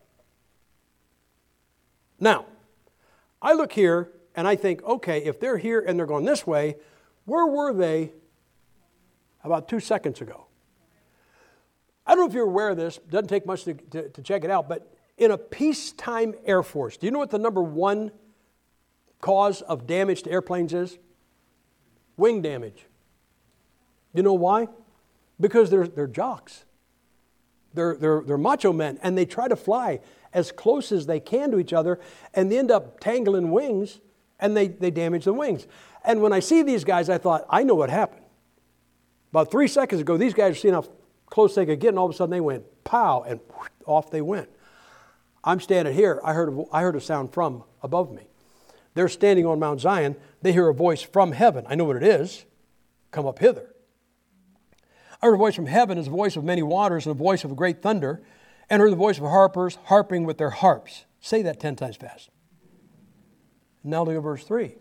Now, I look here, and I think, okay, if they're here and they're going this way, where were they about 2 seconds ago? I don't know if you're aware of this. It doesn't take much to check it out, but in a peacetime Air Force, do you know what the number one cause of damage to airplanes is? Wing damage. You know why? Because they're jocks. They're macho men, and they try to fly as close as they can to each other, and they end up tangling wings, And they damage the wings. And when I see these guys, I thought, I know what happened. About 3 seconds ago, these guys were seeing how close they could get, and all of a sudden they went pow, and off they went. I'm standing here. I heard a sound from above me. They're standing on Mount Zion. They hear a voice from heaven. I know what it is. Come up hither. I heard a voice from heaven as a voice of many waters and a voice of a great thunder, and heard the voice of harpers harping with their harps. Say that 10 times fast. Now look at verse 3.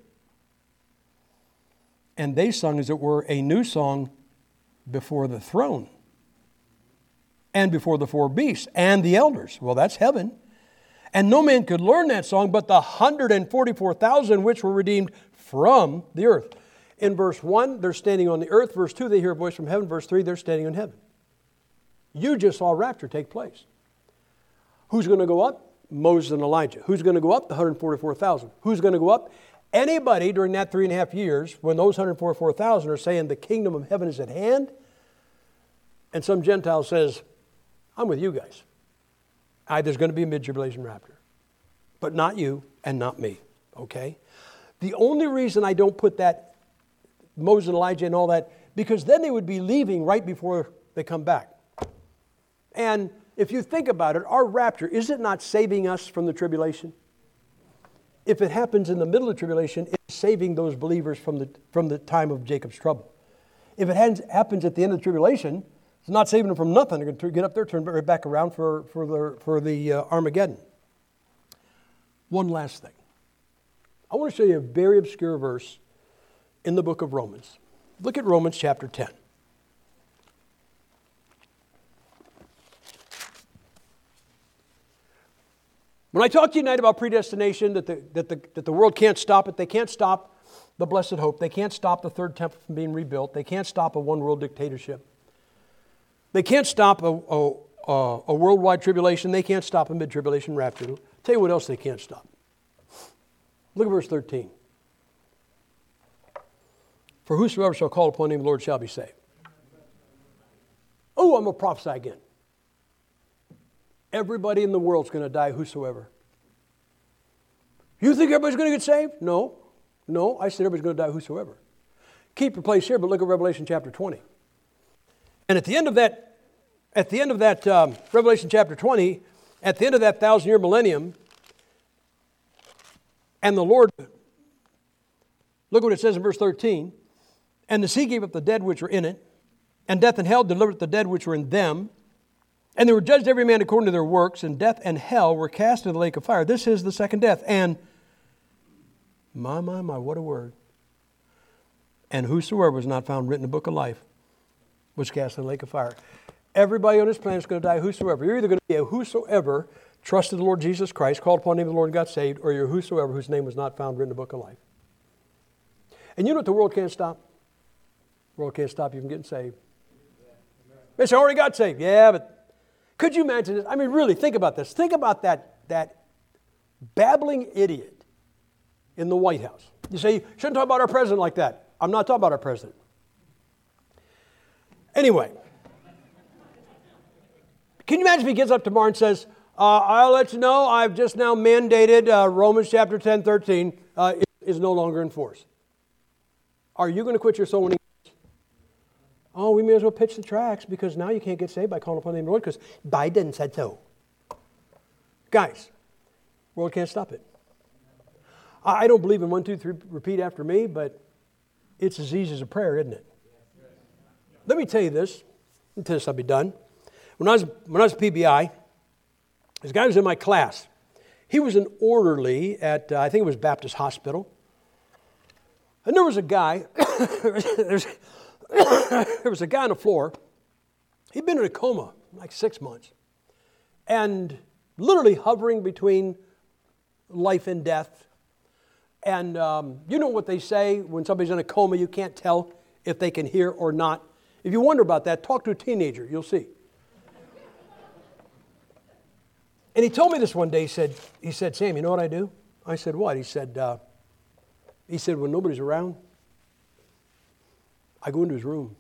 And they sung, as it were, a new song before the throne and before the four beasts and the elders. Well, that's heaven. And no man could learn that song but the 144,000 which were redeemed from the earth. In verse 1, they're standing on the earth. Verse 2, they hear a voice from heaven. Verse 3, they're standing in heaven. You just saw rapture take place. Who's going to go up? Moses and Elijah. Who's going to go up? The 144,000. Who's going to go up? Anybody during that 3.5 years when those 144,000 are saying the kingdom of heaven is at hand, and some Gentile says, I'm with you guys. There's going to be a mid-tribulation rapture. But not you and not me. Okay? The only reason I don't put that Moses and Elijah and all that, because then they would be leaving right before they come back. And if you think about it, our rapture, is it not saving us from the tribulation? If it happens in the middle of the tribulation, it's saving those believers from the time of Jacob's trouble. If it happens at the end of the tribulation, it's not saving them from nothing. They're going to get up there, turn right back around for the Armageddon. One last thing. I want to show you a very obscure verse in the book of Romans. Look at Romans chapter 10. When I talk to you tonight about predestination, that the world can't stop it, they can't stop the blessed hope, they can't stop the third temple from being rebuilt, they can't stop a one-world dictatorship, they can't stop a worldwide tribulation, they can't stop a mid-tribulation rapture. I'll tell you what else they can't stop. Look at verse 13. For whosoever shall call upon the name of the Lord shall be saved. Oh, I'm going to prophesy again. Everybody in the world's going to die, whosoever. You think everybody's going to get saved? No. No, I said everybody's going to die, whosoever. Keep your place here, but look at Revelation chapter 20. And at the end of that Revelation chapter 20, at the end of that 1,000-year millennium, and the Lord, look what it says in verse 13, and the sea gave up the dead which were in it, and death and hell delivered the dead which were in them, and they were judged every man according to their works, and death and hell were cast into the lake of fire. This is the second death. And, my, what a word. And whosoever was not found written in the book of life was cast in the lake of fire. Everybody on this planet is going to die, whosoever. You're either going to be a whosoever trusted the Lord Jesus Christ, called upon the name of the Lord and got saved, or you're whosoever whose name was not found written in the book of life. And you know what the world can't stop? The world can't stop you from getting saved. They say, I already got saved. Yeah, but could you imagine this? I mean, really, think about this. Think about that babbling idiot in the White House. You say, you shouldn't talk about our president like that. I'm not talking about our president. Anyway, can you imagine if he gets up tomorrow and says, I'll let you know, I've just now mandated Romans chapter 10, 13 is no longer in force. Are you going to quit your soul winning? Oh, we may as well pitch the tracks because now you can't get saved by calling upon the name of the Lord because Biden said so. Guys, the world can't stop it. I don't believe in 1, 2, 3, repeat after me, but it's as easy as a prayer, isn't it? Let me tell you this. Until this I'll be done. When I was at PBI, this guy was in my class. He was an orderly at, I think it was Baptist Hospital. And there was a guy, there was a guy on the floor. He'd been in a coma like 6 months. And literally hovering between life and death. And you know what they say, when somebody's in a coma, you can't tell if they can hear or not. If you wonder about that, talk to a teenager, you'll see. And he told me this one day, he said, Sam, you know what I do? I said, what? He said, when nobody's around, I go into his room.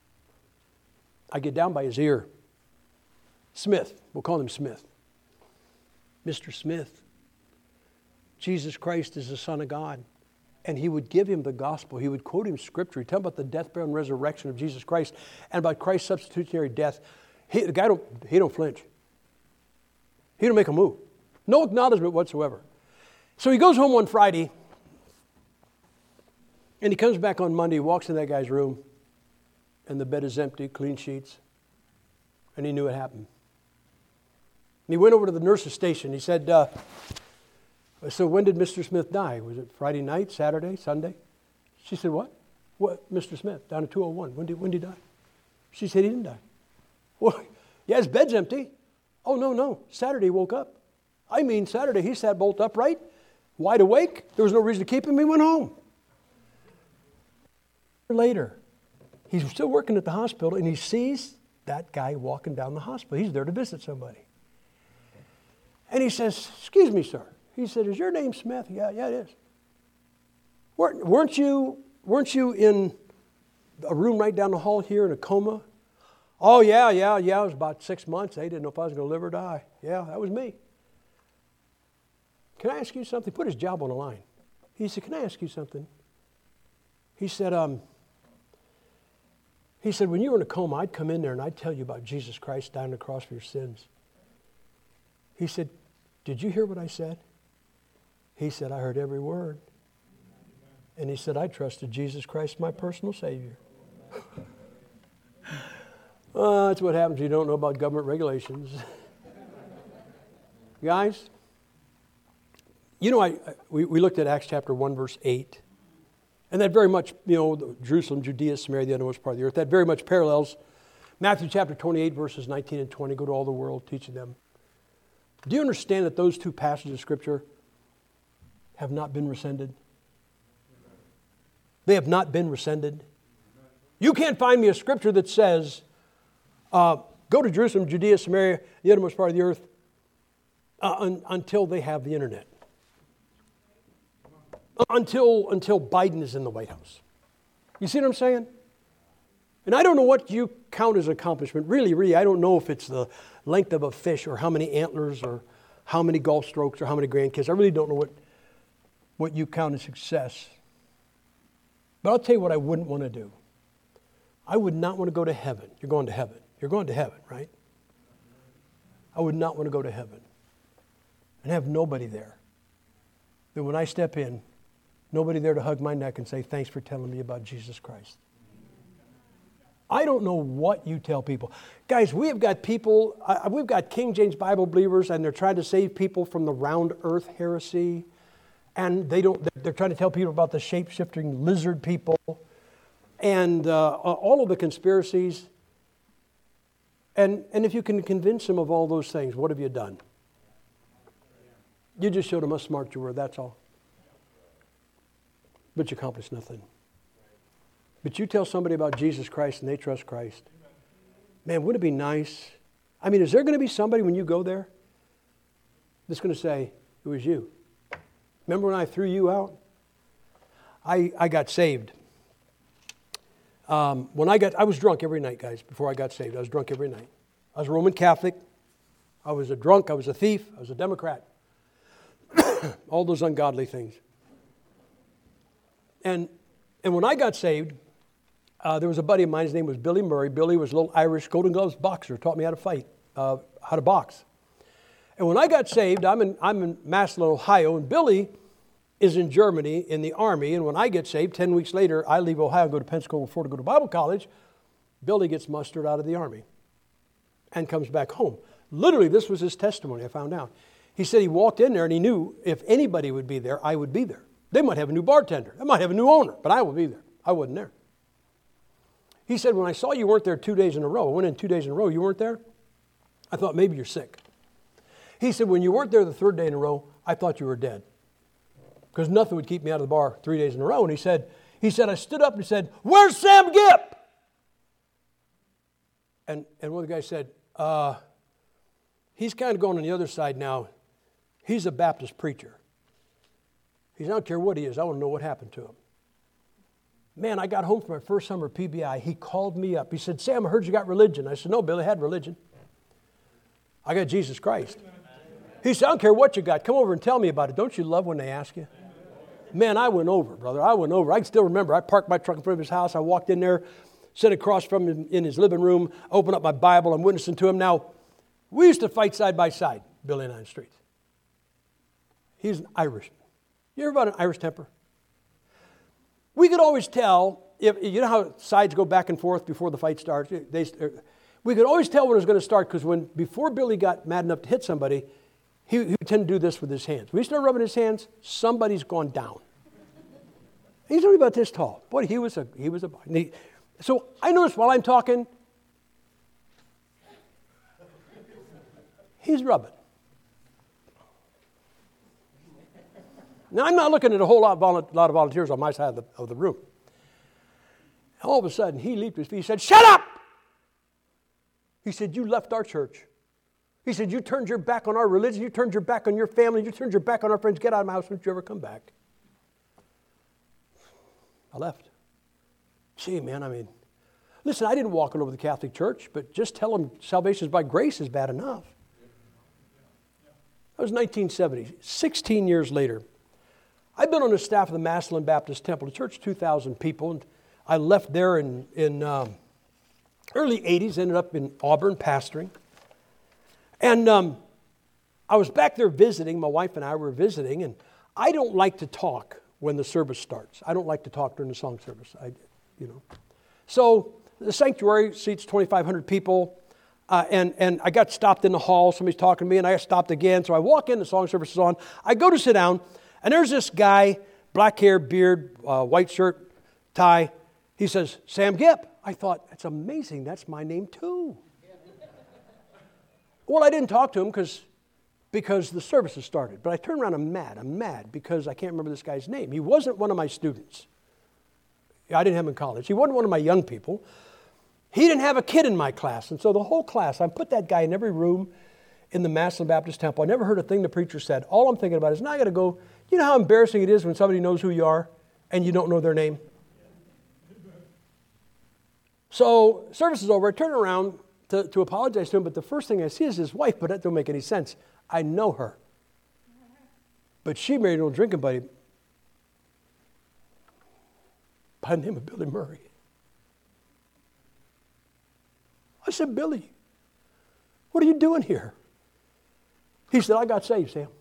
I get down by his ear. Smith, we'll call him Smith. Mr. Smith, Jesus Christ is the Son of God. And he would give him the gospel. He would quote him scripture. He'd tell him about the death, burial, and resurrection of Jesus Christ and about Christ's substitutionary death. The guy don't flinch. He don't make a move. No acknowledgement whatsoever. So he goes home one Friday, and he comes back on Monday, walks in that guy's room, and the bed is empty, clean sheets, and he knew it happened. And he went over to the nurse's station. He said, so when did Mr. Smith die? Was it Friday night, Saturday, Sunday? She said, what? What, Mr. Smith, down at 201. When did he die? She said he didn't die. Well, yeah, his bed's empty. Oh, no. Saturday he woke up. I mean, Saturday he sat bolt upright, wide awake. There was no reason to keep him. He went home. Later, he's still working at the hospital, and he sees that guy walking down the hospital. He's there to visit somebody. And he says, excuse me, sir. He said, is your name Smith? Yeah, it is. Weren't you in a room right down the hall here in a coma? Oh, yeah. It was about 6 months. They didn't know if I was going to live or die. Yeah, that was me. Can I ask you something? Put his job on the line. He said, can I ask you something? He said, when you were in a coma, I'd come in there and I'd tell you about Jesus Christ dying on the cross for your sins. He said, did you hear what I said? He said, I heard every word. And he said, I trusted Jesus Christ, my personal Savior. That's what happens when you don't know about government regulations. Guys, you know, we looked at Acts chapter 1, verse 8. And that very much, Jerusalem, Judea, Samaria, the uttermost part of the earth, that very much parallels Matthew chapter 28, verses 19 and 20. Go to all the world, teaching them. Do you understand that those two passages of Scripture have not been rescinded? They have not been rescinded. You can't find me a Scripture that says, go to Jerusalem, Judea, Samaria, the uttermost part of the earth, until they have the internet. Until Biden is in the White House. You see what I'm saying? And I don't know what you count as accomplishment. Really, I don't know if it's the length of a fish or how many antlers or how many golf strokes or how many grandkids. I really don't know what you count as success. But I'll tell you what I wouldn't want to do. I would not want to go to heaven. You're going to heaven. You're going to heaven, right? I would not want to go to heaven and have nobody there. That when I step in, nobody there to hug my neck and say, thanks for telling me about Jesus Christ. I don't know what you tell people. Guys, we have got people, we've got King James Bible believers, and they're trying to save people from the round earth heresy. And they're trying to tell people about the shape-shifting lizard people and all of the conspiracies. And if you can convince them of all those things, what have you done? You just showed them how smart you were, that's all. But you accomplished nothing. But you tell somebody about Jesus Christ and they trust Christ. Man, wouldn't it be nice? I mean, is there going to be somebody when you go there that's going to say, it was you? Remember when I threw you out? I got saved. I was drunk every night, guys, before I got saved. I was drunk every night. I was a Roman Catholic. I was a drunk. I was a thief. I was a Democrat. All those ungodly things. And when I got saved, there was a buddy of mine. His name was Billy Murray. Billy was a little Irish Golden Gloves boxer. Taught me how to fight, how to box. And when I got saved, I'm in Massillon, Ohio, and Billy is in Germany in the army. And when I get saved, 10 weeks later, I leave Ohio and go to Pensacola, Florida, to go to Bible college. Billy gets mustered out of the army and comes back home. Literally, this was his testimony, I found out. He said he walked in there and he knew if anybody would be there, I would be there. They might have a new bartender. They might have a new owner, but I would be there. I wasn't there. He said, when I saw you weren't there 2 days in a row, I went in 2 days in a row, you weren't there? I thought maybe you're sick. He said, when you weren't there the third day in a row, I thought you were dead. Because nothing would keep me out of the bar 3 days in a row. And he said, I stood up and said, where's Sam Gipp? And one of the guys said, he's kind of going on the other side now. He's a Baptist preacher. He said, I don't care what he is. I want to know what happened to him. Man, I got home from my first summer PBI. He called me up. He said, Sam, I heard you got religion. I said, no, Billy, I had religion. I got Jesus Christ. He said, I don't care what you got. Come over and tell me about it. Don't you love when they ask you? Man, I went over, brother. I went over. I can still remember. I parked my truck in front of his house. I walked in there, sat across from him in his living room, opened up my Bible. I'm witnessing to him. Now, we used to fight side by side, Billy and I, in the streets. He's an Irishman. You ever about an Irish temper? We could always tell, if you know how sides go back and forth before the fight starts? We could always tell when it was going to start because before Billy got mad enough to hit somebody, he would tend to do this with his hands. When he started rubbing his hands, somebody's gone down. He's only about this tall. Boy, he was a. So I noticed while I'm talking, he's rubbing. Now, I'm not looking at a whole lot of volunteers on my side of the room. All of a sudden, he leaped to his feet. He said, "Shut up!" He said, "You left our church." He said, "You turned your back on our religion. You turned your back on your family. You turned your back on our friends. Get out of my house. Don't you ever come back." I left. Gee, man, listen, I didn't walk all over the Catholic Church, but just tell them salvation is by grace is bad enough. That was 1970. 16 years later, I've been on the staff of the Massillon Baptist Temple. The church, 2,000 people. And I left there in early 80s, ended up in Auburn pastoring. And I was back there visiting. My wife and I were visiting. And I don't like to talk when the service starts. I don't like to talk during the song service. So the sanctuary seats 2,500 people. And I got stopped in the hall. Somebody's talking to me, and I got stopped again. So I walk in, the song service is on. I go to sit down, and there's this guy, black hair, beard, white shirt, tie. He says, "Sam Gipp." I thought, that's amazing. That's my name too. Well, I didn't talk to him because the service had started. But I turned around, I'm mad because I can't remember this guy's name. He wasn't one of my students. I didn't have him in college. He wasn't one of my young people. He didn't have a kid in my class. And so the whole class, I put that guy in every room in the Massillon Baptist Temple. I never heard a thing the preacher said. All I'm thinking about is, now I got to go. You know how embarrassing it is when somebody knows who you are and you don't know their name? So service is over. I turn around to apologize to him, but the first thing I see is his wife, but that don't make any sense. I know her. But she married an old drinking buddy by the name of Billy Murray. I said, "Billy, what are you doing here?" He said, "I got saved, Sam."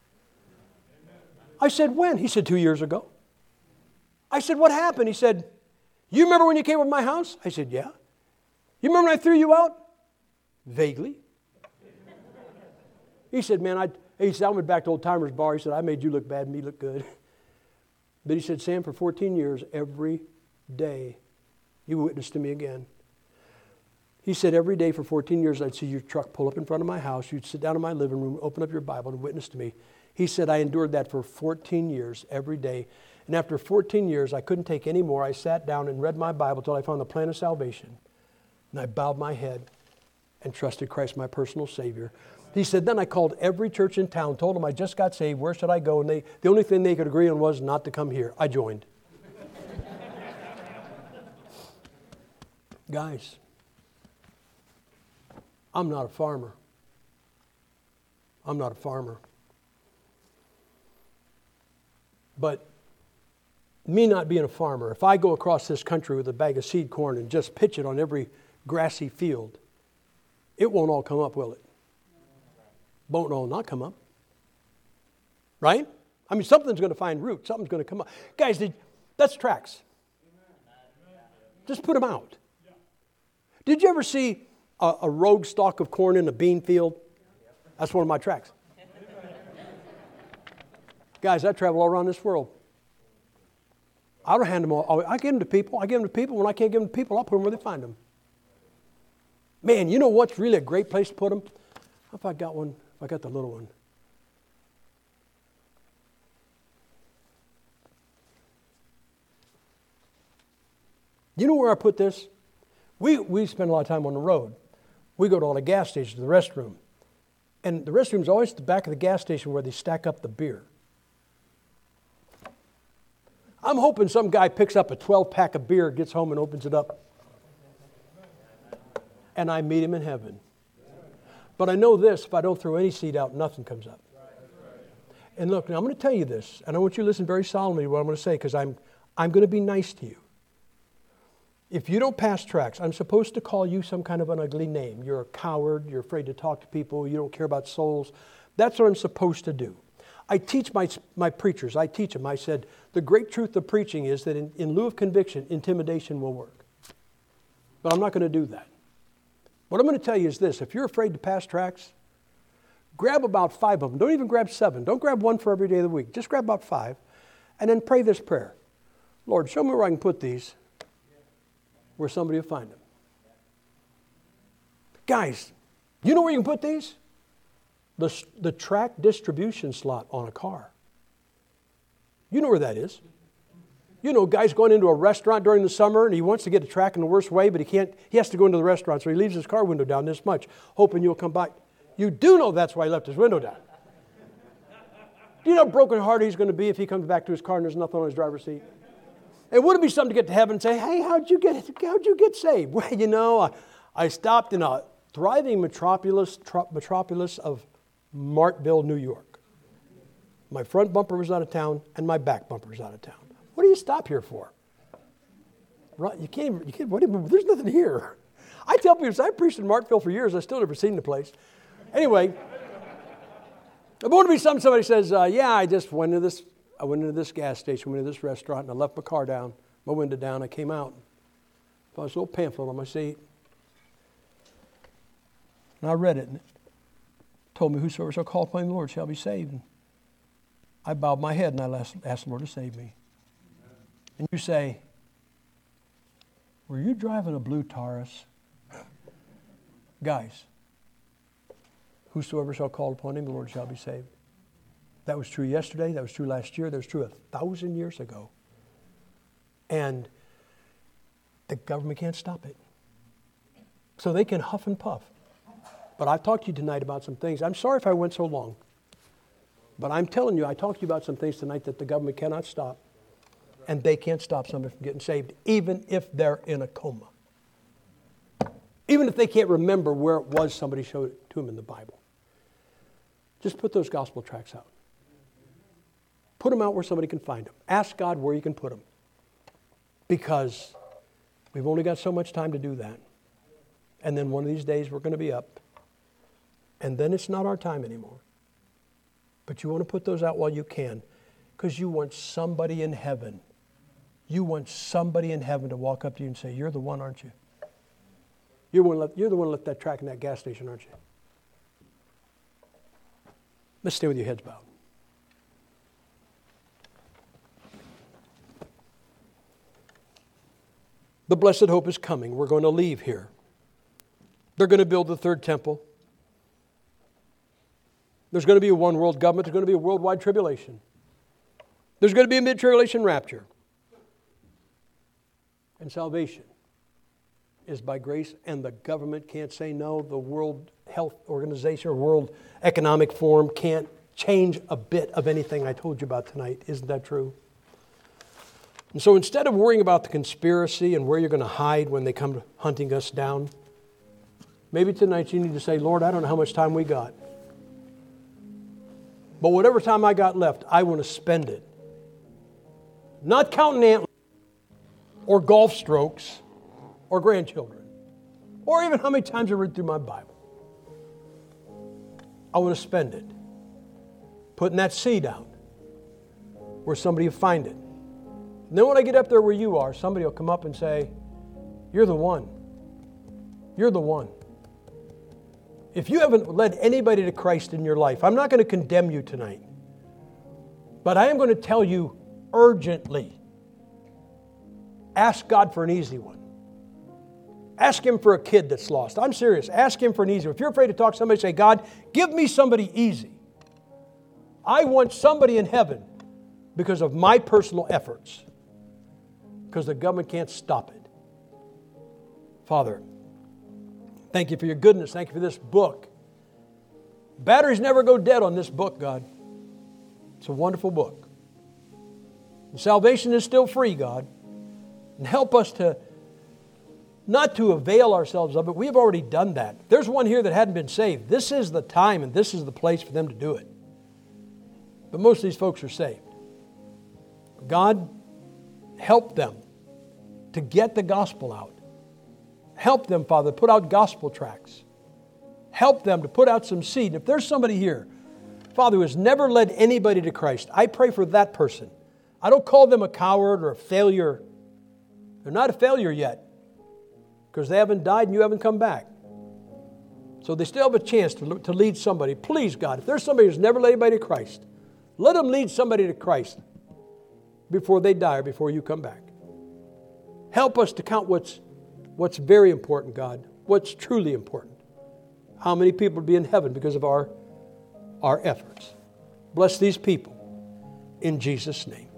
I said, "When?" He said, 2 years ago. I said, "What happened?" He said, "You remember when you came over to my house?" I said, "Yeah." "You remember when I threw you out?" "Vaguely." He said, "Man, I went back to Old Timers Bar." He said, "I made you look bad and me look good." But he said, "Sam, for 14 years, every day, you witnessed to me again." He said, "Every day for 14 years, I'd see your truck pull up in front of my house. You'd sit down in my living room, open up your Bible, and witness to me." He said, "I endured that for 14 years, every day. And after 14 years, I couldn't take any more. I sat down and read my Bible until I found the plan of salvation. And I bowed my head and trusted Christ, my personal Savior." He said, "Then I called every church in town, told them I just got saved. Where should I go?" And the only thing they could agree on was not to come here. I joined. Guys, I'm not a farmer. I'm not a farmer. But me not being a farmer, if I go across this country with a bag of seed corn and just pitch it on every grassy field, it won't all come up, will it? Won't all not come up. Right? Something's going to find root. Something's going to come up. Guys, that's tracks. Just put them out. Did you ever see a rogue stalk of corn in a bean field? That's one of my tracks. Guys, I travel all around this world. I don't hand them all. I give them to people. When I can't give them to people, I'll put them where they find them. Man, you know what's really a great place to put them? If I got one, if I got the little one. You know where I put this? We spend a lot of time on the road. We go to all the gas stations, the restroom. And the restroom's always at the back of the gas station where they stack up the beer. I'm hoping some guy picks up a 12-pack of beer, gets home and opens it up. And I meet him in heaven. But I know this, if I don't throw any seed out, nothing comes up. And look, now I'm going to tell you this, and I want you to listen very solemnly to what I'm going to say, because I'm going to be nice to you. If you don't pass tracts, I'm supposed to call you some kind of an ugly name. You're a coward, you're afraid to talk to people, you don't care about souls. That's what I'm supposed to do. I teach my preachers, I teach them. I said, the great truth of preaching is that in lieu of conviction, intimidation will work. But I'm not going to do that. What I'm going to tell you is this: if you're afraid to pass tracts, grab about 5 of them. Don't even grab 7. Don't grab 1 for every day of the week. Just grab about 5. And then pray this prayer. Lord, show me where I can put these, where somebody will find them. Guys, you know where you can put these? The tract distribution slot on a car. You know where that is. You know, guy's going into a restaurant during the summer and he wants to get a tract in the worst way, but he has to go into the restaurant, so he leaves his car window down this much, hoping you'll come by. You do know that's why he left his window down. Do you know how brokenhearted he's going to be if he comes back to his car and there's nothing on his driver's seat? It wouldn't be something to get to heaven and say, hey, how'd you get saved? Well, you know, I stopped in a thriving metropolis of Martville, New York. My front bumper was out of town and my back bumper was out of town. What do you stop here for? Right, you can't, there's nothing here. I tell people, I preached in Martville for years, I still never seen the place. Anyway, it won't be somebody says, yeah, I went into this gas station, went into this restaurant, and I left my car down, my window down, I came out, found this little pamphlet on my seat, and I read it, and it told me, whosoever shall call upon the Lord shall be saved. And I bowed my head, and I asked the Lord to save me. And you say, were you driving a blue Taurus? Guys, whosoever shall call upon him, the Lord shall be saved. That was true yesterday, that was true last year, that was true 1,000 years ago. And the government can't stop it. So they can huff and puff. But I've talked to you tonight about some things. I'm sorry if I went so long. But I'm telling you, I talked to you about some things tonight that the government cannot stop. And they can't stop somebody from getting saved, even if they're in a coma. Even if they can't remember where it was somebody showed it to them in the Bible. Just put those gospel tracts out. Put them out where somebody can find them. Ask God where you can put them. Because we've only got so much time to do that. And then one of these days we're going to be up. And then it's not our time anymore. But you want to put those out while you can. Because you want somebody in heaven. You want somebody in heaven to walk up to you and say, you're the one, aren't you? You're the one who left that tract in that gas station, aren't you? Let's stay with your heads bowed. The blessed hope is coming. We're going to leave here. They're going to build the third temple. There's going to be a one world government. There's going to be a worldwide tribulation. There's going to be a mid-tribulation rapture. And salvation is by grace, and the government can't say no. The World Health Organization or World Economic Forum can't change a bit of anything I told you about tonight. Isn't that true? And so instead of worrying about the conspiracy and where you're going to hide when they come hunting us down, maybe tonight you need to say, Lord, I don't know how much time we got. But whatever time I got left, I want to spend it. Not counting antlers or golf strokes or grandchildren or even how many times I read through my Bible. I want to spend it putting that seed out where somebody will find it. And then when I get up there where you are, somebody will come up and say, you're the one. You're the one. If you haven't led anybody to Christ in your life, I'm not going to condemn you tonight. But I am going to tell you urgently, ask God for an easy one. Ask Him for a kid that's lost. I'm serious. Ask Him for an easy one. If you're afraid to talk to somebody, say, God, give me somebody easy. I want somebody in heaven because of my personal efforts. Because the government can't stop it. Father, thank you for your goodness. Thank you for this book. Batteries never go dead on this book, God. It's a wonderful book. And salvation is still free, God. And help us to not to avail ourselves of it. We have already done that. There's one here that hadn't been saved. This is the time and this is the place for them to do it. But most of these folks are saved. God, help them to get the gospel out. Help them, Father, put out gospel tracts. Help them to put out some seed. If there's somebody here, Father, who has never led anybody to Christ, I pray for that person. I don't call them a coward or a failure. They're not a failure yet because they haven't died and you haven't come back. So they still have a chance to lead somebody. Please, God, if there's somebody who's never led anybody to Christ, let them lead somebody to Christ before they die or before you come back. Help us to count what's very important, God, what's truly important. How many people will be in heaven because of our efforts. Bless these people in Jesus' name.